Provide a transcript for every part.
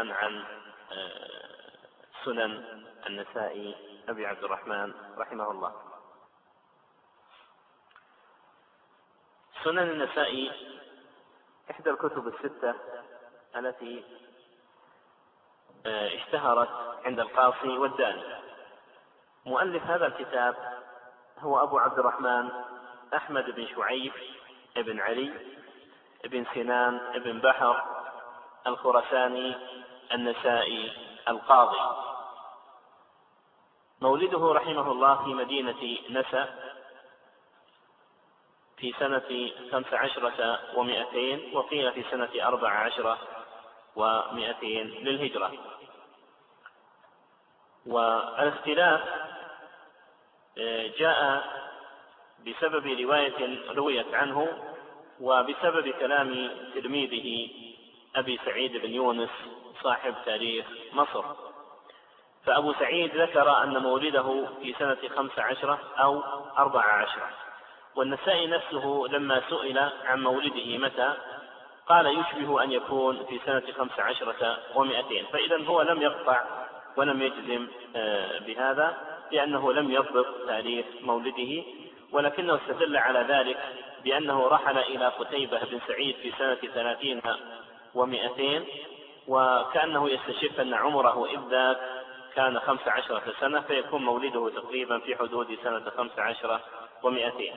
الآن عن سنن النسائي أبي عبد الرحمن رحمه الله. سنن النسائي إحدى الكتب الستة التي اشتهرت عند القاصي والداني. مؤلف هذا الكتاب هو أبو عبد الرحمن أحمد بن شعيب بن علي بن سنان بن بحر الخرساني النسائي القاضي. مولده رحمه الله في مدينة نسا في سنة 15 و200، وقيل في سنة 14 و200 للهجرة. والاختلاف جاء بسبب رواية رويت عنه وبسبب كلام تلميذه أبي سعيد بن يونس صاحب تاريخ مصر. فأبو سعيد ذكر أن مولده في سنة 15 أو 14، والنسائي نفسه لما سئل عن مولده متى قال يشبه أن يكون في سنة 15 و200. فإذا هو لم يقطع ولم يجزم بهذا لأنه لم يضبط تاريخ مولده، ولكنه استدل على ذلك بأنه رحل إلى قتيبة بن سعيد في سنة 30 و200، وكأنه يستشف أن عمره إذ ذاك كان 15 سنة، فيكون مولده تقريبا في حدود سنة 15 و200.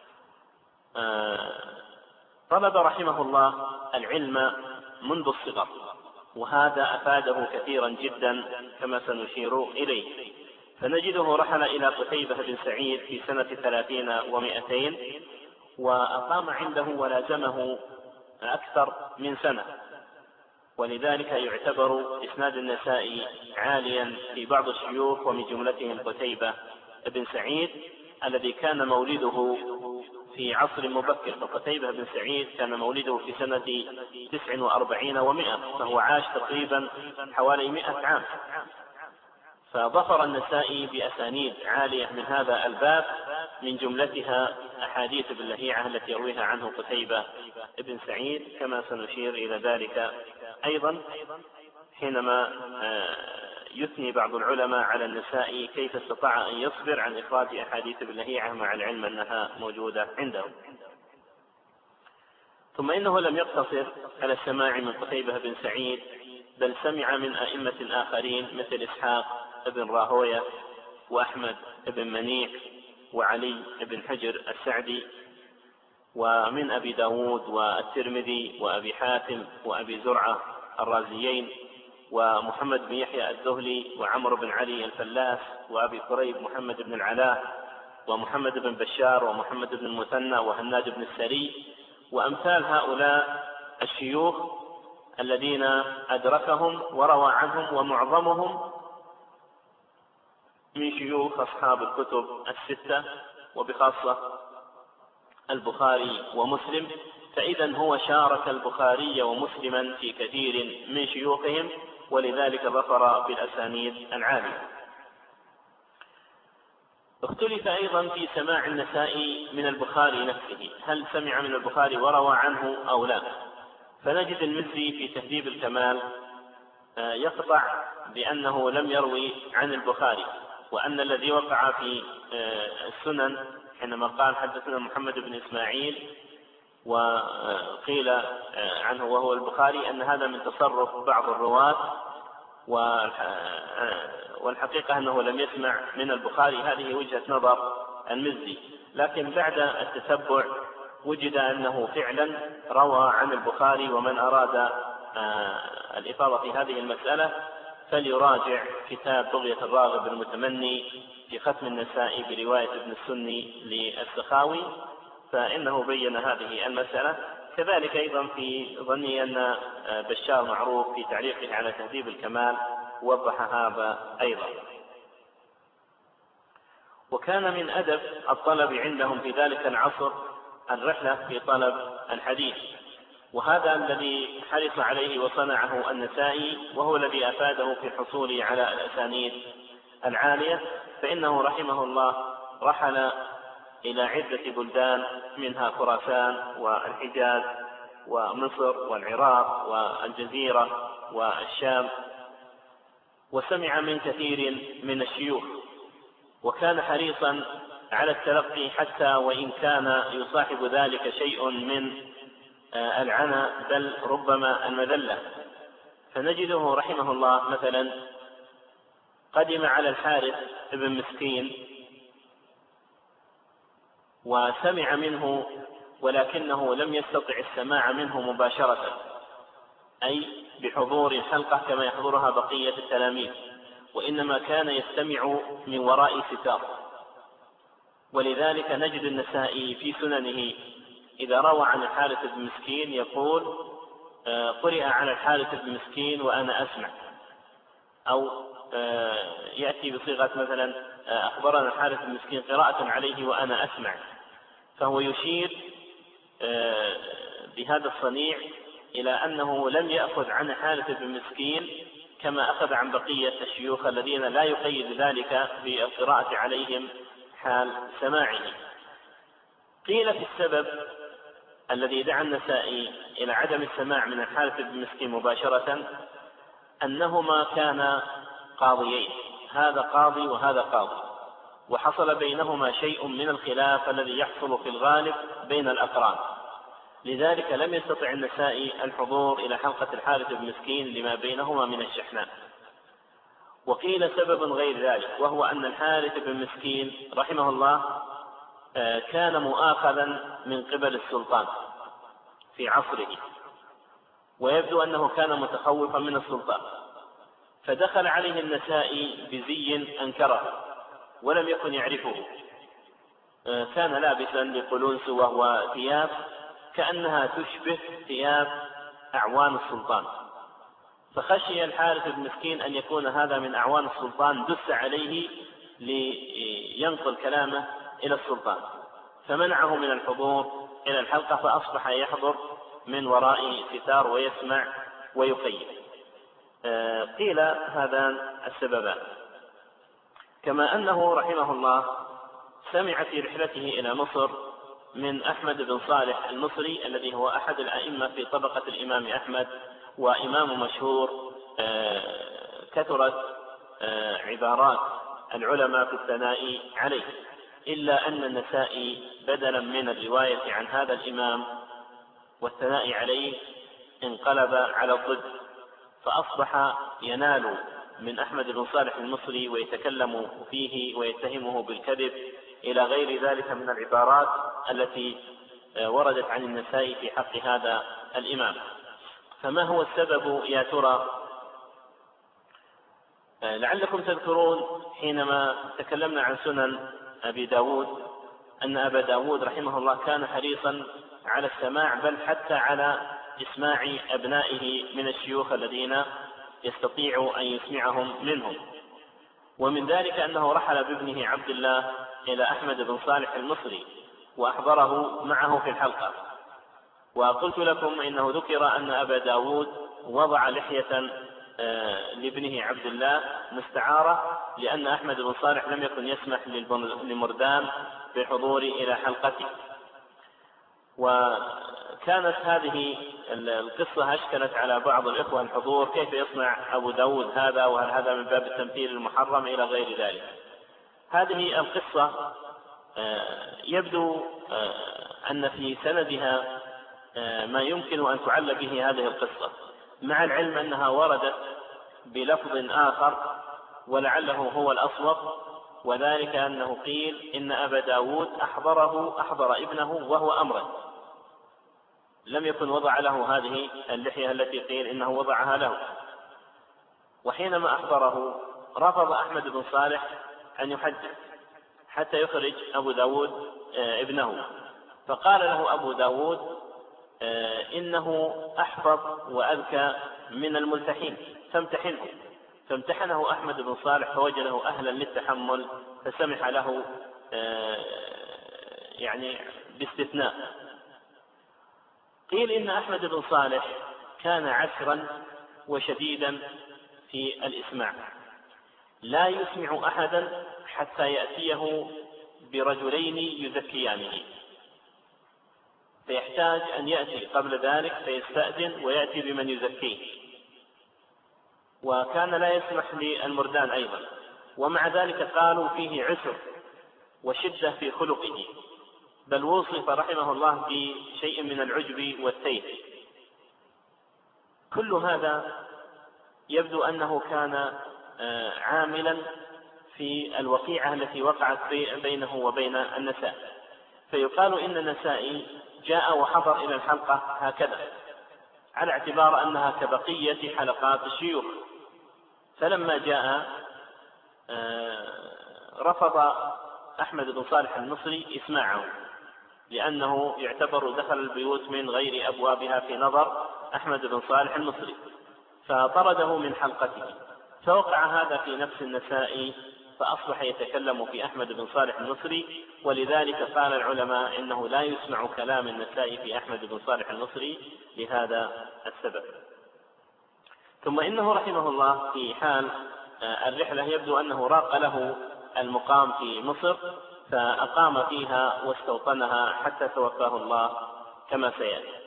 طلب رحمه الله العلم منذ الصغر، وهذا أفاده كثيرا جدا كما سنشير إليه. فنجده رحل إلى قتيبة بن سعيد في سنة 30 و200، وأقام عنده ولازمه أكثر من سنة، ولذلك يعتبر إسناد النسائي عاليا في بعض الشيوخ، ومن جملتهم قتيبة بن سعيد الذي كان مولده في عصر مبكر. فقتيبة بن سعيد كان مولده في سنة 49 و100، فهو عاش تقريبا حوالي 100 عام. فظفر النسائي بأسانيد عالية من هذا الباب، من جملتها أحاديث باللهيعة التي يرويها عنه قتيبة بن سعيد، كما سنشير إلى ذلك أيضا حينما يثني بعض العلماء على النسائي كيف استطاع أن يصبر عن إخراج أحاديث باللهيعة مع العلم أنها موجودة عنده. ثم إنه لم يقتصر على السماع من قتيبة بن سعيد، بل سمع من أئمة آخرين مثل إسحاق بن راهوية وأحمد بن منيع وعلي بن حجر السعدي، ومن أبي داود والترمذي وأبي حاتم وأبي زرعة الرازيين ومحمد بن يحيى الذهلي وعمر بن علي الفلاس وأبي قريب محمد بن العلاء ومحمد بن بشار ومحمد بن المثنى وهناد بن السري، وأمثال هؤلاء الشيوخ الذين أدركهم وروى عنهم، ومعظمهم من شيوخ أصحاب الكتب الستة وبخاصة البخاري ومسلم. فإذا هو شارك البخاري ومسلما في كثير من شيوخهم، ولذلك ظفر بالأسانيد العالية. اختلف أيضا في سماع النسائي من البخاري نفسه، هل سمع من البخاري وروى عنه أو لا؟ فنجد المزي في تهذيب الكمال يقطع بأنه لم يروي عن البخاري، وأن الذي وقع في السنن حينما قال حدثنا محمد بن إسماعيل وقيل عنه وهو البخاري أن هذا من تصرف بعض الرواة، والحقيقة أنه لم يسمع من البخاري. هذه وجهة نظر المزي، لكن بعد التتبع وجد أنه فعلا روى عن البخاري. ومن أراد الإفاضة في هذه المسألة فليراجع كتاب بغية الراغب المتمني في ختم النسائي برواية ابن السني للسخاوي، فإنه بين هذه المسألة. كذلك أيضا في ظني أن بشار معروف في تعليقه على تهذيب الكمال وضح هذا أيضا. وكان من أدب الطلب عندهم في ذلك العصر الرحلة في طلب الحديث، وهذا الذي حرص عليه وصنعه النسائي، وهو الذي أفاده في الحصول على الأسانيد العالية. فإنه رحمه الله رحل إلى عدة بلدان، منها خراسان والحجاز ومصر والعراق والجزيرة والشام، وسمع من كثير من الشيوخ، وكان حريصا على التلقي حتى وإن كان يصاحب ذلك شيء من العنى بل ربما المذلة. فنجده رحمه الله مثلا قدم على الحارث بن مسكين وسمع منه، ولكنه لم يستطع السماع منه مباشرة، أي بحضور الحلقة كما يحضرها بقية التلاميذ، وإنما كان يستمع من وراء ستار. ولذلك نجد النسائي في سننه إذا روى عن الحارث بن مسكين يقول قرئ على الحارث بن مسكين وأنا أسمع، أو يأتي بصيغة مثلا أخبرنا الحارث بن مسكين قراءة عليه وأنا أسمع، فهو يشير بهذا الصنيع إلى أنه لم يأخذ عن الحارث بن مسكين كما أخذ عن بقية الشيوخ الذين لا يقيد ذلك بالقراءة عليهم حال سماعه. قيل في السبب الذي دعا النسائي إلى عدم السماع من الحارث بن مسكين مباشرة أنهما كانا قاضيين، هذا قاضي وهذا قاضي، وحصل بينهما شيء من الخلاف الذي يحصل في الغالب بين الأقران، لذلك لم يستطع النسائي الحضور إلى حلقة الحارث بن مسكين لما بينهما من الشحناء. وقيل سبب غير ذلك، وهو أن الحارث بن مسكين رحمه الله كان مؤاخذا من قبل السلطان في عصره، ويبدو أنه كان متخوفا من السلطان، فدخل عليه النسائي بزي أنكره ولم يكن يعرفه، كان لابسا بقلنس وهو ثياب كأنها تشبه ثياب أعوان السلطان، فخشي الحارث بن مسكين أن يكون هذا من أعوان السلطان دس عليه لينقل كلامه إلى السلطان، فمنعه من الحضور إلى الحلقة، فأصبح يحضر من وراء ستار ويسمع ويقيم. قيل هذان السببان. كما أنه رحمه الله سمع في رحلته إلى مصر من أحمد بن صالح المصري الذي هو أحد الأئمة في طبقة الإمام أحمد وإمام مشهور، كثرت عبارات العلماء في الثناء عليه، إلا أن النسائي بدلا من الرواية عن هذا الإمام والثناء عليه انقلب على الضد، فأصبح ينال من أحمد بن صالح المصري ويتكلم فيه ويتهمه بالكذب إلى غير ذلك من العبارات التي وردت عن النسائي في حق هذا الإمام. فما هو السبب يا ترى؟ لعلكم تذكرون حينما تكلمنا عن سنن أبي داود أن أبا داود رحمه الله كان حريصا على السماع، بل حتى على إسماع أبنائه من الشيوخ الذين يستطيع أن يسمعهم منهم. ومن ذلك أنه رحل بابنه عبد الله إلى أحمد بن صالح المصري وأحضره معه في الحلقة. وقلت لكم إنه ذكر أن أبا داود وضع لحية لابنه عبد الله مستعارة، لأن أحمد بن صالح لم يكن يسمح لمردان بالحضور إلى حلقته. وكانت هذه القصة أشكلت على بعض الإخوة الحضور، كيف يصنع أبو داود هذا، وهل هذا من باب التمثيل المحرم إلى غير ذلك. هذه القصة يبدو أن في سندها ما يمكن أن تعل به هذه القصة، مع العلم أنها وردت بلفظ آخر ولعله هو الأصوب، وذلك أنه قيل إن أبا داود أحضر ابنه وهو أمرد، لم يكن وضع له هذه اللحية التي قيل إنه وضعها له. وحينما أحضره رفض أحمد بن صالح أن يحدث حتى يخرج أبو داود ابنه، فقال له أبو داود إنه أحفظ وأذكى من الملتحين فامتحنه. فامتحنه أحمد بن صالح فوجده أهلا للتحمل فسمح له يعني باستثناء. قيل إن أحمد بن صالح كان عسرا وشديدا في الإسماع، لا يسمع أحدا حتى يأتيه برجلين يزكيانه، فيحتاج أن يأتي قبل ذلك فيستأذن ويأتي بمن يزكيه، وكان لا يسمح للمردان أيضا، ومع ذلك قالوا فيه عسر وشدة في خلقه، بل وصف رحمه الله بشيء من العجب والتيه. كل هذا يبدو أنه كان عاملا في الوقيعة التي وقعت بينه وبين النسائي. فيقال إن النسائي جاء وحضر إلى الحلقة هكذا على اعتبار أنها كبقية حلقات الشيوخ، فلما جاء رفض أحمد بن صالح المصري إسماعه، لأنه يعتبر دخل البيوت من غير أبوابها في نظر أحمد بن صالح المصري، فطرده من حلقته. فوقع هذا في نفس النسائي، فأصبح يتكلم في أحمد بن صالح المصري، ولذلك قال العلماء إنه لا يسمع كلام النسائي في أحمد بن صالح المصري لهذا السبب. ثم إنه رحمه الله في حال الرحلة يبدو أنه راق له المقام في مصر، فأقام فيها واستوطنها حتى توفاه الله كما سيأتي.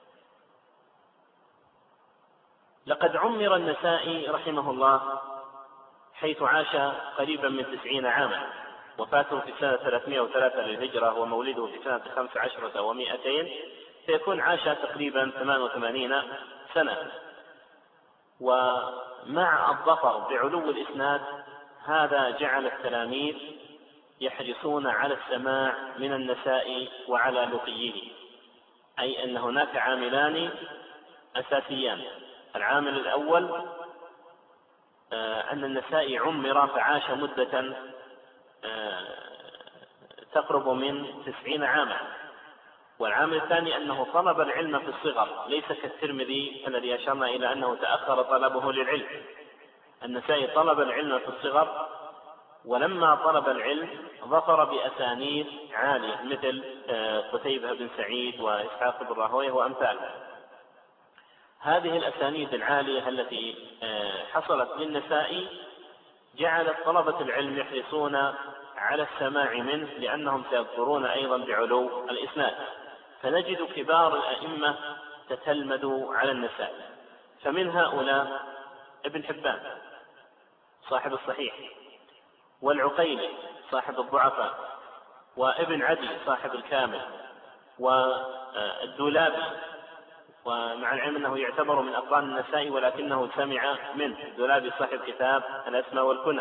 لقد عمر النسائي رحمه الله حيث عاش قريبا من 90 عاما، وفاته في سنة 303 للهجرة ومولده في سنة 15 و200، فيكون عاش تقريبا 88 سنة. ومع الظفر بعلو الإسناد هذا جعل التلاميذ يحرصون على السماع من النسائي وعلى لقيه، أي أن هناك عاملان أساسيان. العامل الأول أن النسائي عمر فعاش مدة تقرب من 90 عاما، والعامل الثاني أنه طلب العلم في الصغر، ليس كالترمذي الذي أشرنا إلى أنه تأخر طلبه للعلم. النسائي طلب العلم في الصغر، ولما طلب العلم ظفر بأسانيد عالية مثل قتيبة بن سعيد وإسحاق بن راهويه وأمثاله. هذه الأسانيد العالية التي حصلت للنسائي جعلت طلبة العلم يحرصون على السماع منه، لأنهم سيظفرون أيضا بعلو الإسناد. فنجد كبار الأئمة تتلمذوا على النسائي، فمن هؤلاء ابن حبان صاحب الصحيح، والعقيلي صاحب الضعفاء، وابن عدي صاحب الكامل، والدولابي، ومع العلم أنه يعتبر من أقران النسائي ولكنه سمع منه، الدولابي صاحب كتاب الأسماء والكنى،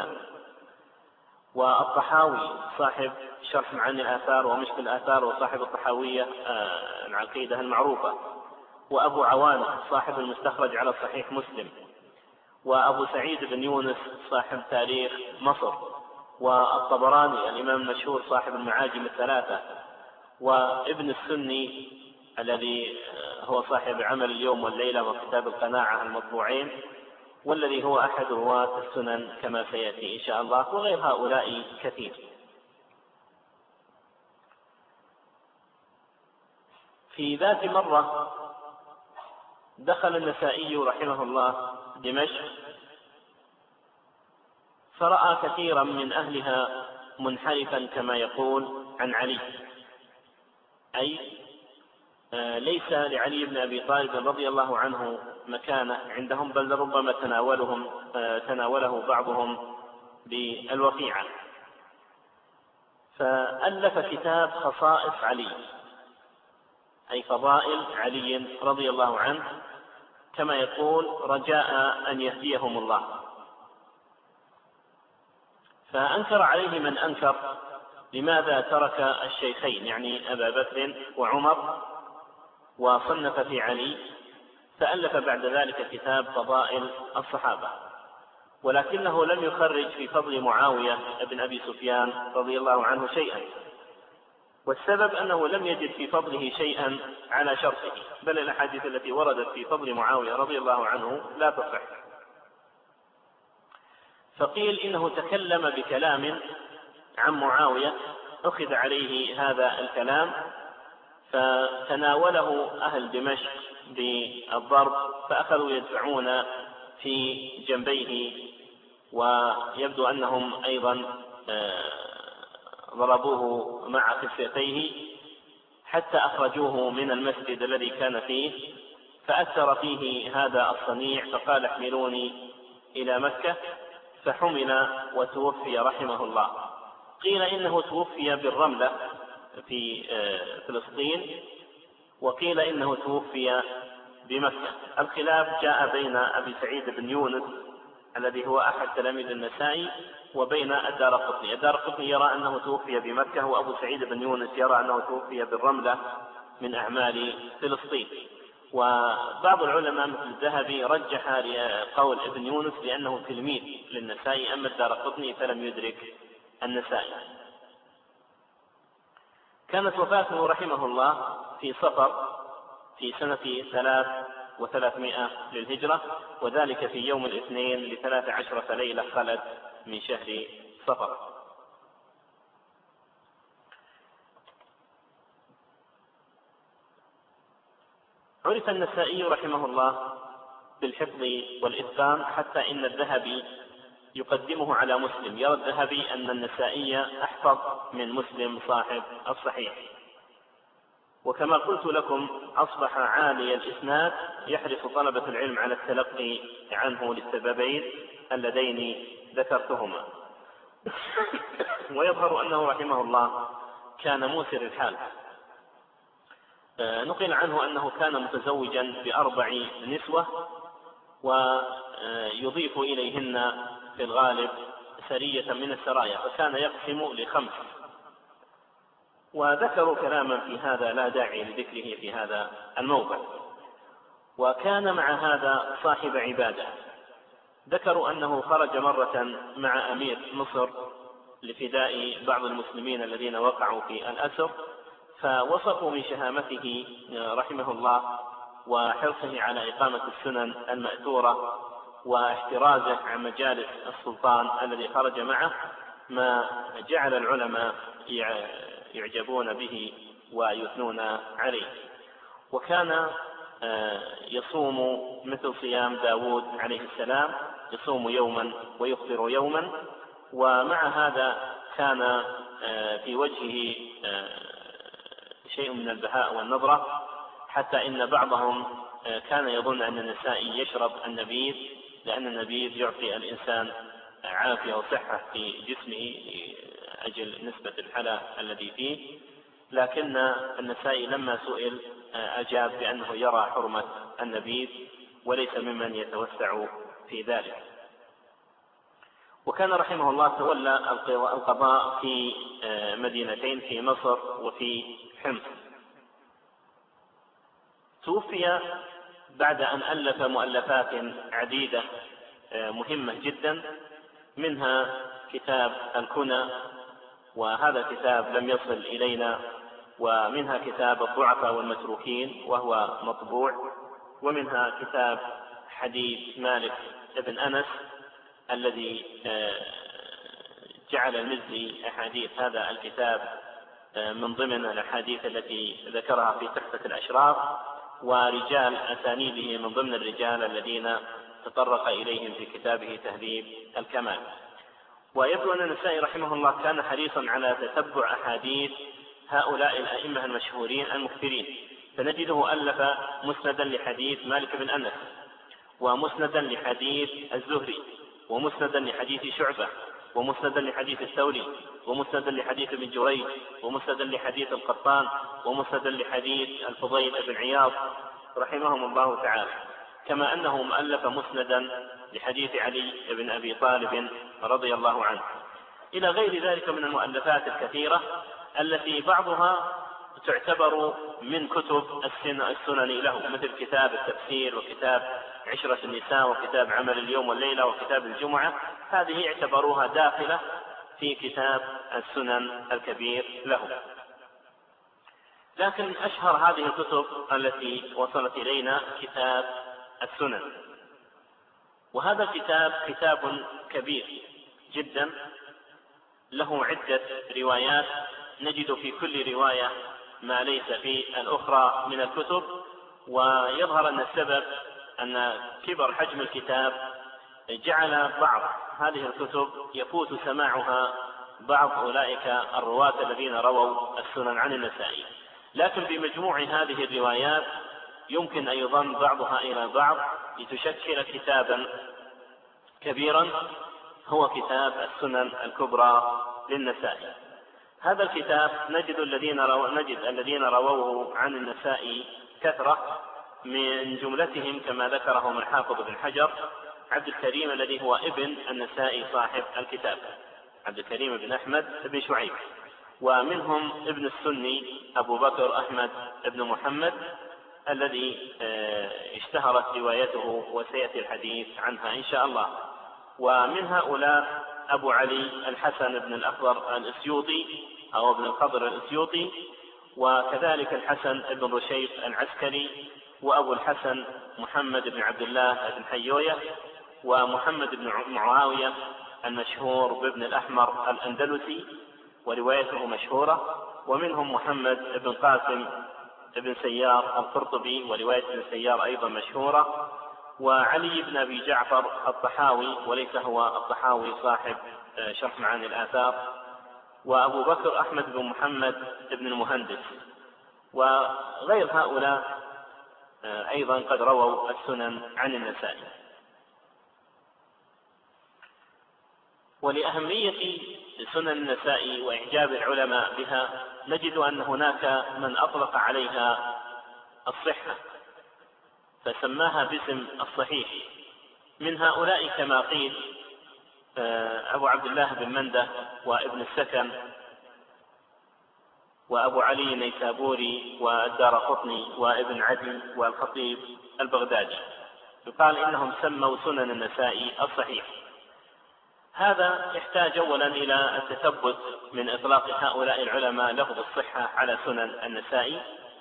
والطحاوي صاحب شرح معاني الآثار ومشكل الآثار وصاحب الطحاوية العقيدة المعروفة، وأبو عوانة صاحب المستخرج على صحيح مسلم، وأبو سعيد بن يونس صاحب تاريخ مصر، والطبراني الإمام المشهور صاحب المعاجم الثلاثة، وابن السني الذي هو صاحب عمل اليوم والليلة وكتاب القناعة المطبوعين، والذي هو أحد رواة السنن كما سيأتي إن شاء الله، وغير هؤلاء كثير. في ذات مرة دخل النسائي رحمه الله دمشق، فرأى كثيرا من أهلها منحرفا كما يقول عن علي، أي ليس لعلي بن أبي طالب رضي الله عنه مكانة عندهم، بل ربما تناوله بعضهم بالوقيعة. فألف كتاب خصائص علي، أي فضائل علي رضي الله عنه، كما يقول رجاء أن يهديهم الله. فأنكر عليه من أنكر لماذا ترك الشيخين، يعني أبا بكر وعمر، وصنف في علي، فألف بعد ذلك كتاب فضائل الصحابة، ولكنه لم يخرج في فضل معاوية بن أبي سفيان رضي الله عنه شيئا، والسبب أنه لم يجد في فضله شيئا على شرطه، بل الأحاديث التي وردت في فضل معاوية رضي الله عنه لا تصح. فقيل إنه تكلم بكلام عن معاوية أخذ عليه هذا الكلام، فتناوله أهل دمشق بالضرب، فأخذوا يدفعون في جنبيه، ويبدو أنهم أيضا ضربوه مع خفيتيه حتى أخرجوه من المسجد الذي كان فيه، فأثر فيه هذا الصنيع فقال احملوني إلى مكة، فحمل وتوفي رحمه الله. قيل إنه توفي بالرملة في فلسطين، وقيل إنه توفي بمكة. الخلاف جاء بين أبي سعيد بن يونس الذي هو أحد تلاميذ النسائي وبين الدارقطني. الدارقطني يرى أنه توفي بمكة، وأبو سعيد بن يونس يرى أنه توفي بالرملة من أعمال فلسطين. وبعض العلماء مثل الذهبي رجح قول ابن يونس لأنه تلميذ للنسائي، أما الدارقطني فلم يدرك النسائي. كانت وفاته رحمه الله في صفر في سنة 300 للهجرة، وذلك في يوم الاثنين ل13 ليلة خلت من شهر صفر. عرف النسائي رحمه الله بالحفظ والإتقان، حتى إن الذهبي يقدمه على مسلم. يرى الذهبي أن النسائي أحفظ من مسلم صاحب الصحيح. وكما قلت لكم أصبح عالي الإسناد، يحرص طلبة العلم على التلقي عنه للسببين اللذين ذكرتهما. ويظهر أنه رحمه الله كان موسر الحال. نقل عنه أنه كان متزوجا ب4 نسوة، ويضيف إليهن في الغالب سرية من السرايا، فكان يقسم ل5. وذكروا كلاما في هذا لا داعي لذكره في هذا الموضع. وكان مع هذا صاحب عبادة. ذكروا أنه خرج مرة مع أمير مصر لفداء بعض المسلمين الذين وقعوا في الأسر، فوصفوا من شهامته رحمه الله وحرصه على إقامة السنن المأثورة واحترازه عن مجالس السلطان الذي خرج معه، ما جعل العلماء يعجبون به ويثنون عليه. وكان يصوم مثل صيام داود عليه السلام، يصوم يوما ويفطر يوما. ومع هذا كان في وجهه شيء من البهاء والنضرة، حتى إن بعضهم كان يظن أن النسائي يشرب النبيذ، لأن النبيذ يعطي الإنسان عافية وصحة في جسمه أجل نسبة الحلا الذي فيه. لكن النسائي لما سئل أجاب بأنه يرى حرمة النبيذ وليس ممن يتوسع في ذلك. وكان رحمه الله تولى القضاء في مدينتين، في مصر وفي حمص. توفي بعد أن ألف مؤلفات عديدة مهمة جدا، منها كتاب الكنى، وهذا الكتاب لم يصل إلينا، ومنها كتاب الضعفاء والمتروكين وهو مطبوع، ومنها كتاب حديث مالك بن أنس الذي جعل المزي أحاديث هذا الكتاب من ضمن الأحاديث التي ذكرها في تحفة الأشراف، ورجال أسانيده من ضمن الرجال الذين تطرق إليهم في كتابه تهذيب الكمال. ويبدو أن النسائي رحمه الله كان حريصا على تتبع أحاديث هؤلاء الأئمة المشهورين المكثرين، فنجده ألف مسندا لحديث مالك بن أنس، ومسندا لحديث الزهري، ومسندا لحديث شعبة، ومسندا لحديث الثوري، ومسندا لحديث ابن جريج، ومسندا لحديث القطان، ومسندا لحديث الفضيل بن عياض رحمهم الله تعالى. كما أنه مؤلف مسندا لحديث علي بن أبي طالب رضي الله عنه، إلى غير ذلك من المؤلفات الكثيرة التي بعضها تعتبر من كتب السنن له، مثل كتاب التفسير، وكتاب عشرة النساء، وكتاب عمل اليوم والليلة، وكتاب الجمعة. هذه اعتبروها داخلة في كتاب السنن الكبير له. لكن أشهر هذه الكتب التي وصلت إلينا كتاب السنن، وهذا الكتاب كتاب كبير جدا، له عدة روايات، نجد في كل رواية ما ليس في الأخرى من الكتب. ويظهر أن السبب أن كبر حجم الكتاب جعل بعض هذه الكتب يفوت سماعها بعض أولئك الرواة الذين رووا السنن عن النسائي. لكن بمجموع هذه الروايات يمكن أن يضم بعضها إلى بعض لتشكل كتابا كبيرا هو كتاب السنن الكبرى للنسائي. هذا الكتاب نجد الذين رووه عن النسائي كثرة، من جملتهم كما ذكرهم الحافظ بن حجر عبد الكريم الذي هو ابن النسائي صاحب الكتاب، عبد الكريم بن أحمد بن شعيب، ومنهم ابن السني أبو بكر أحمد بن محمد الذي اشتهرت روايته وسيأتي الحديث عنها إن شاء الله. ومن هؤلاء أبو علي الحسن بن الأخضر الأسيوطي أو ابن الخضر الأسيوطي، وكذلك الحسن بن رشيد العسكري، وأبو الحسن محمد بن عبد الله بن حيوية، ومحمد بن معاوية المشهور بابن الأحمر الأندلسي وروايته مشهورة، ومنهم محمد بن قاسم بن سيار القرطبي ورواية ابن سيار أيضا مشهورة، وعلي بن أبي جعفر الطحاوي وليس هو الطحاوي صاحب شرح معاني الآثار، وأبو بكر أحمد بن محمد بن المهندس، وغير هؤلاء أيضا قد رووا السنن عن النسائي. ولأهمية سنن النسائي وإعجاب العلماء بها نجد أن هناك من أطلق عليها الصحة فسماها باسم الصحيح. من هؤلاء كما قيل أبو عبد الله بن منده وابن السكن وأبو علي النيسابوري والدارقطني وابن عدي والخطيب البغدادي، يقال إنهم سموا سنن النسائي الصحيح. هذا يحتاج أولا إلى التثبت من إطلاق هؤلاء العلماء لفظ الصحة على سنن النسائي،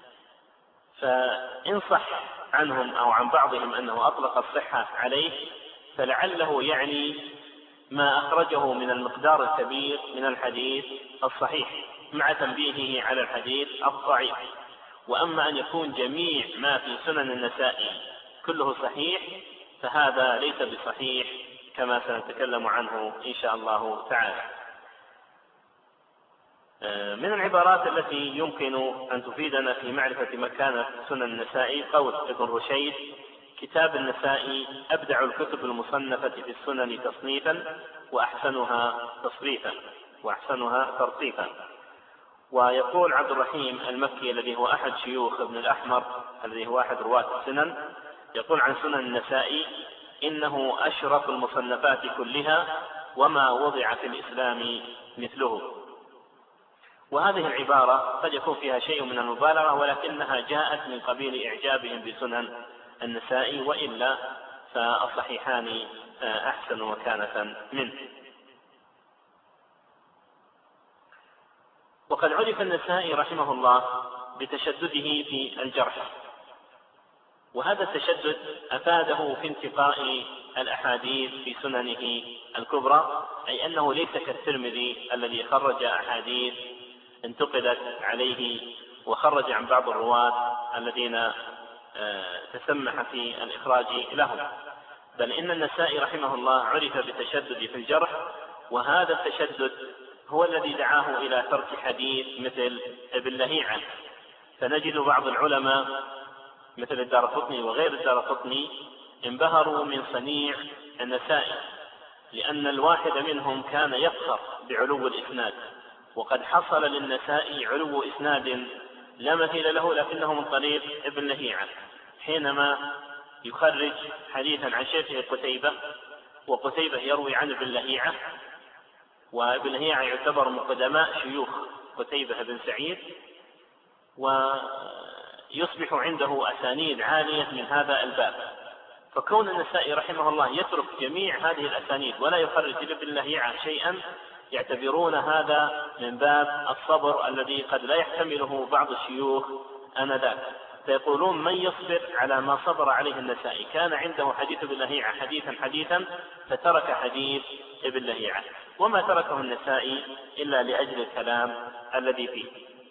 فإن صح عنهم أو عن بعضهم أنه أطلق الصحة عليه فلعله يعني ما أخرجه من المقدار الكبير من الحديث الصحيح مع تنبيهه على الحديث الضعيف. وأما أن يكون جميع ما في سنن النسائي كله صحيح فهذا ليس بصحيح كما سنتكلم عنه إن شاء الله تعالى. من العبارات التي يمكن أن تفيدنا في معرفة مكانة سنن النسائي قول ابن رشيد: كتاب النسائي أبدع الكتب المصنفة في السنن تصنيفا وأحسنها ترصيفا. ويقول عبد الرحيم المكي الذي هو أحد شيوخ ابن الأحمر الذي هو أحد رواة السنن، يقول عن سنن النسائي: إنه أشرف المصنفات كلها وما وضع في الإسلام مثله. وهذه العبارة قد يكون فيها شيء من المبالغة، ولكنها جاءت من قبيل إعجابهم بسنن النسائي، وإلا فالصحيحان أحسن مكانة منه. وقد عرف النسائي رحمه الله بتشدده في الجرح، وهذا التشدد أفاده في انتقاء الأحاديث في سننه الكبرى، أي أنه ليس كالترمذي الذي خرج أحاديث انتقدت عليه وخرج عن بعض الرواة الذين تسمح في الإخراج لهم، بل إن النسائي رحمه الله عرف بالتشدد في الجرح، وهذا التشدد هو الذي دعاه إلى ترك حديث مثل ابن لهيعة. فنجد بعض العلماء مثل الدارقطني وغير الدارقطني انبهروا من صنيع النسائي، لأن الواحد منهم كان يفخر بعلو الإسناد، وقد حصل للنسائي علو إسناد لا مثيل له لكنه من طريق ابن لهيعة، حينما يخرج حديثا عن شيخه قتيبة وقتيبة يروي عن ابن لهيعة، وابن لهيعة يعتبر من قدماء شيوخ قتيبة بن سعيد، ويصبح عنده أسانيد عالية من هذا الباب. فكون النسائي رحمه الله يترك جميع هذه الأسانيد ولا يخرج لابن لهيعة شيئا يعتبرون هذا من باب الصبر الذي قد لا يحتمله بعض الشيوخ آنذاك، فيقولون: من يصبر على ما صبر عليه النسائي؟ كان عنده حديث ابن لهيعة حديثا فترك حديث ابن لهيعة، وما تركه النسائي إلا لأجل الكلام الذي فيه.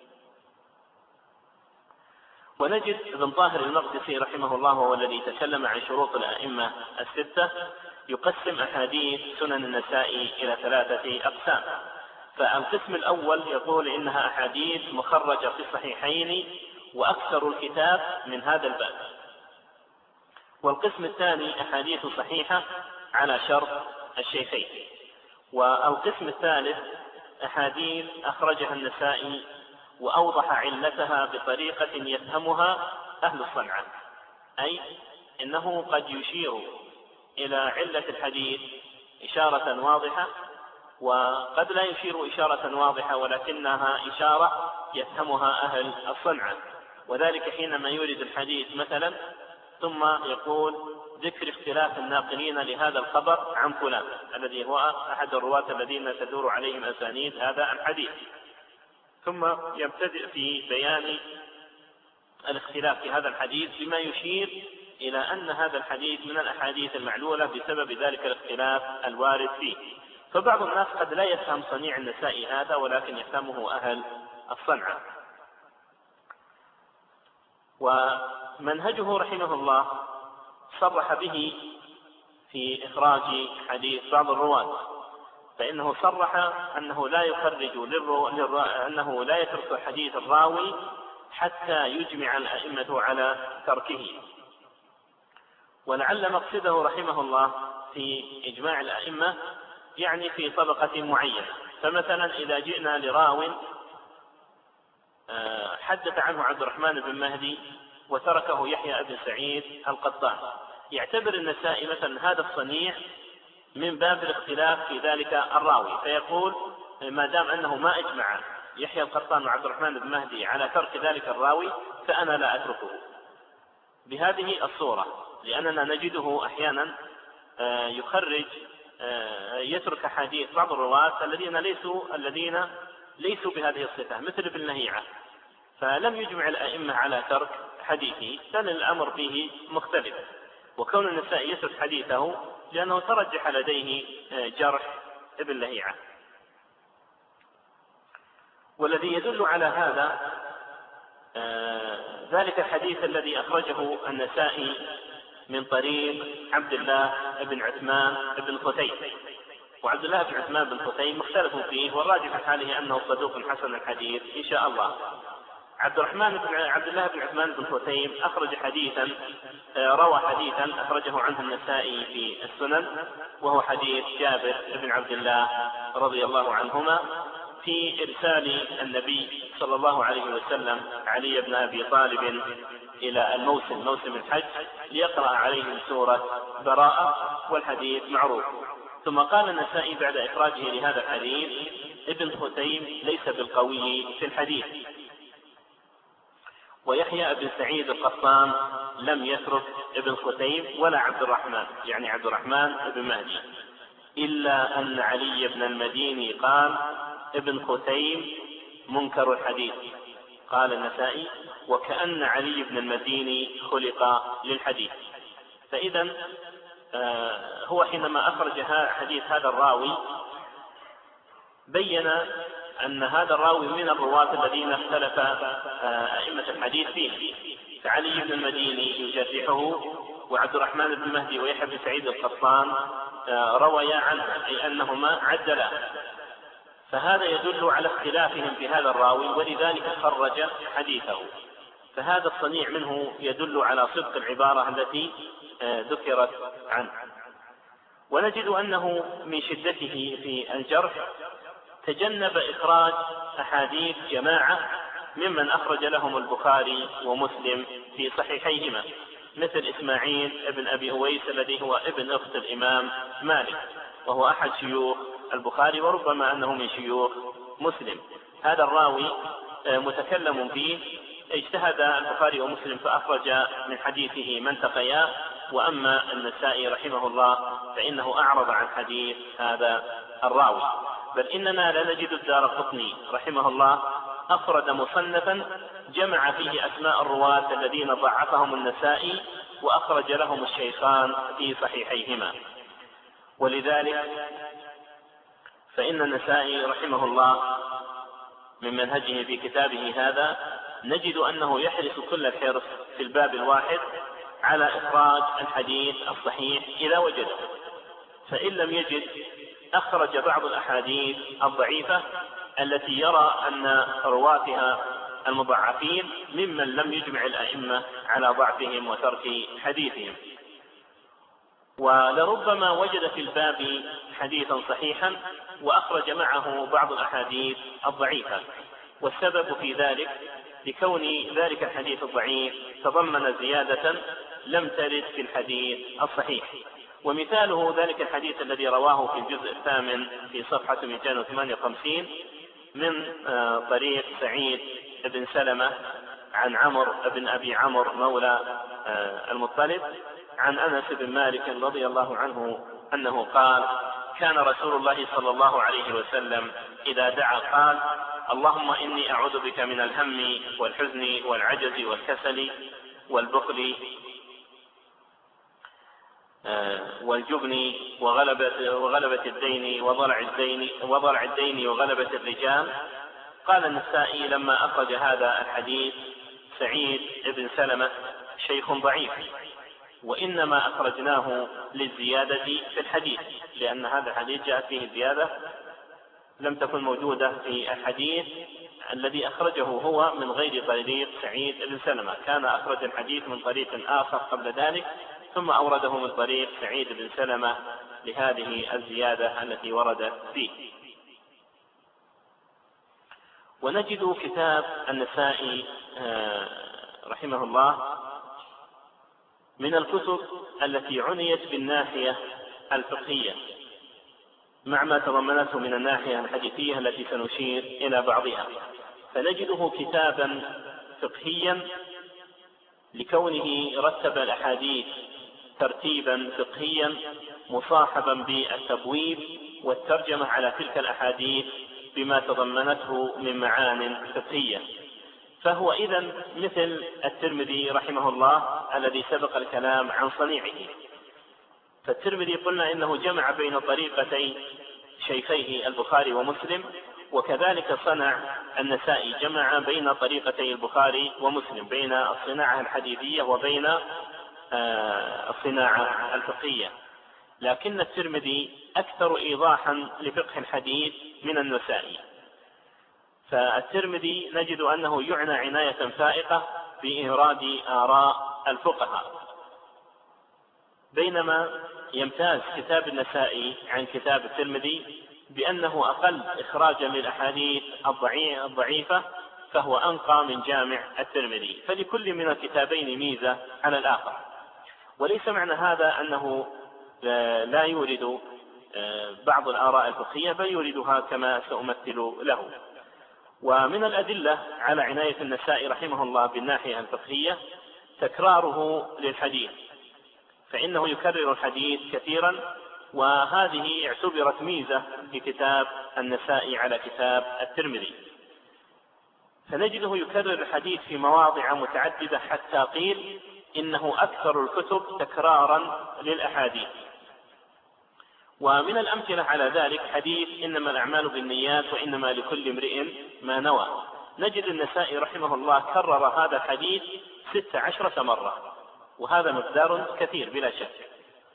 ونجد ابن طاهر المقدسي رحمه الله هو الذي تكلم عن شروط الأئمة الستة، يقسم أحاديث سنن النسائي إلى 3 أقسام. فالقسم الأول يقول إنها أحاديث مخرجة في الصحيحين وأكثر الكتاب من هذا الباب. والقسم الثاني أحاديث صحيحة على شرط الشيخين. والقسم الثالث أحاديث أخرجها النسائي وأوضح علتها بطريقة يفهمها أهل الصنعة، أي إنه قد يشير إلى علة الحديث إشارة واضحة، وقد لا يشير إشارة واضحة ولكنها إشارة يفهمها أهل الصنعة. وذلك حينما يورد الحديث مثلا ثم يقول ذكر اختلاف الناقلين لهذا الخبر عن فلان الذي هو أحد الرواة الذين تدور عليهم أسانيد هذا الحديث، ثم يبتدئ في بيان الاختلاف في هذا الحديث بما يشير إلى أن هذا الحديث من الأحاديث المعلولة بسبب ذلك الاختلاف الوارد فيه. فبعض الناس قد لا يفهم صنيع النسائي هذا، ولكن يفهمه أهل الصنعة. ومنهجه رحمه الله صرح به في إخراج حديث بعض الرواة، فإنه صرح أنه لا يخرج أنه لا يترك حديث الراوي حتى يجمع الأئمة على تركه. ولعل مقصده رحمه الله في إجماع الأئمة يعني في طبقة معينة. فمثلا إذا جئنا لراو حدث عنه عبد الرحمن بن مهدي وتركه يحيى بن سعيد القطان، يعتبر النسائي مثلا هذا الصنيع من باب الاختلاف في ذلك الراوي، فيقول ما دام أنه ما أجمع يحيى القطان وعبد الرحمن بن مهدي على ترك ذلك الراوي فأنا لا أتركه بهذه الصورة. لأننا نجده أحيانا يترك حديث بعض الرواة الذين ليسوا بهذه الصفة، مثل ابن لهيعة، فلم يجمع الأئمة على ترك حديثه، كان الأمر فيه مختلف. وكون النسائي يترك حديثه لأنه ترجح لديه جرح ابن لهيعة. والذي يدل على هذا ذلك الحديث الذي أخرجه النسائي من طريق عبد الله بن عثمان بن قتيم. وعبد الله بن عثمان بن قتيم مختلف فيه، والراجح في حاله أنه صدوق حسن الحديث إن شاء الله. عبد الله بن عثمان بن قتيم روى حديثا أخرجه عنه النسائي في السنن، وهو حديث جابر بن عبد الله رضي الله عنهما في إرسال النبي صلى الله عليه وسلم علي بن أبي طالب إلى موسم الحج ليقرأ عليهم سورة براءة، والحديث معروف. ثم قال النسائي بعد إخراجه لهذا الحديث ابن قتيم ليس بالقوي في الحديث، ويحيى بن سعيد القطان لم يترك ابن قتيم ولا عبد الرحمن بن مهدي، إلا أن علي بن المديني قال ابن قتيم منكر الحديث. قال النسائي وكأن علي بن المديني خلق للحديث. فإذا هو حينما أخرج حديث هذا الراوي بين أن هذا الراوي من الرواة الذين اختلف أئمة الحديث فيه، فعلي بن المديني يجرحه، وعبد الرحمن بن مهدي ويحيى بن سعيد القطان رويا عنه، أي أنهما عدلا. فهذا يدل على اختلافهم في هذا الراوي، ولذلك خرج حديثه. فهذا الصنيع منه يدل على صدق العبارة التي ذكرت عنه. ونجد أنه من شدته في الجرح تجنب إخراج أحاديث جماعة ممن أخرج لهم البخاري ومسلم في صحيحيهما، مثل إسماعيل ابن أبي أويس الذي هو ابن أخت الإمام مالك، وهو أحد شيوخ البخاري وربما أنه من شيوخ مسلم. هذا الراوي متكلم فيه، اجتهد البخاري ومسلم فأخرج من حديثه من تقيا، وأما النسائي رحمه الله فإنه أعرض عن حديث هذا الراوي. بل إننا لا نجد الدارقطني رحمه الله أفرد مصنفا جمع فيه أسماء الرواة الذين ضعفهم النسائي وأخرج لهم الشيخان في صحيحيهما. ولذلك فإن النسائي رحمه الله من منهجه في كتابه هذا نجد أنه يحرص كل الحرص في الباب الواحد على إخراج الحديث الصحيح إذا وجده. فإن لم يجد أخرج بعض الأحاديث الضعيفة التي يرى أن رواتها المضعفين ممن لم يجمع الأئمة على ضعفهم وترك حديثهم. ولربما وجد في الباب حديثا صحيحا وأخرج معه بعض الأحاديث الضعيفة، والسبب في ذلك لكون ذلك الحديث الضعيف تضمن زيادة لم ترد في الحديث الصحيح. ومثاله ذلك الحديث الذي رواه في الجزء 8 في صفحة 258 من طريق سعيد بن سلمة عن عمرو بن أبي عمرو مولى المطلب عن أنس بن مالك رضي الله عنه أنه قال: كان رسول الله صلى الله عليه وسلم إذا دعا قال: اللهم إني أعوذ بك من الهم والحزن والعجز والكسل والبخل والجبن وغلبة الدين وضلع الدين وغلبة الرجال. قال النسائي لما أخرج هذا الحديث سعيد بن سلمة شيخ ضعيف، وإنما أخرجناه للزيادة في الحديث، لأن هذا الحديث جاءت فيه زيادة لم تكن موجودة في الحديث الذي أخرجه هو من غير طريق سعيد بن سلمة، كان أخرج الحديث من طريق آخر قبل ذلك ثم أورده من طريق سعيد بن سلمة لهذه الزيادة التي وردت فيه. ونجد كتاب النسائي رحمه الله من الكتب التي عنيت بالناحية الفقهية مع ما تضمنته من الناحية الحديثية التي سنشير إلى بعضها، فنجده كتابا فقهيا لكونه رتب الأحاديث ترتيبا فقهيا مصاحبا بالتبويب والترجمة على تلك الأحاديث بما تضمنته من معان فقهية. فهو إذن مثل الترمذي رحمه الله الذي سبق الكلام عن صنيعه. فالترمذي قلنا إنه جمع بين طريقتي شيخيه البخاري ومسلم، وكذلك صنع النسائي جمع بين طريقتي البخاري ومسلم، بين الصناعة الحديثية وبين الصناعة الفقهية. لكن الترمذي أكثر إيضاحا لفقه الحديث من النسائي. فالترمذي نجد أنه يعنى عناية فائقة بإيراد آراء الفقهاء، بينما يمتاز كتاب النسائي عن كتاب الترمذي بأنه أقل إخراجا للأحاديث الضعيفة، فهو أنقى من جامع الترمذي، فلكل من الكتابين ميزة على الآخر. وليس معنى هذا أنه لا يورد بعض الآراء الفقهية، بل يوردها كما سأمثل له. ومن الأدلة على عناية النسائي رحمه الله بالناحية الفقهية تكراره للحديث، فإنه يكرر الحديث كثيرا، وهذه اعتبرت ميزة في كتاب النسائي على كتاب الترمذي. فنجده يكرر الحديث في مواضع متعددة حتى قيل إنه أكثر الكتب تكرارا للأحاديث. ومن الأمثلة على ذلك حديث إنما الأعمال بالنيات وإنما لكل امرئ ما نوى. نجد النسائي رحمه الله كرر هذا الحديث 16 مرة، وهذا مقدار كثير بلا شك.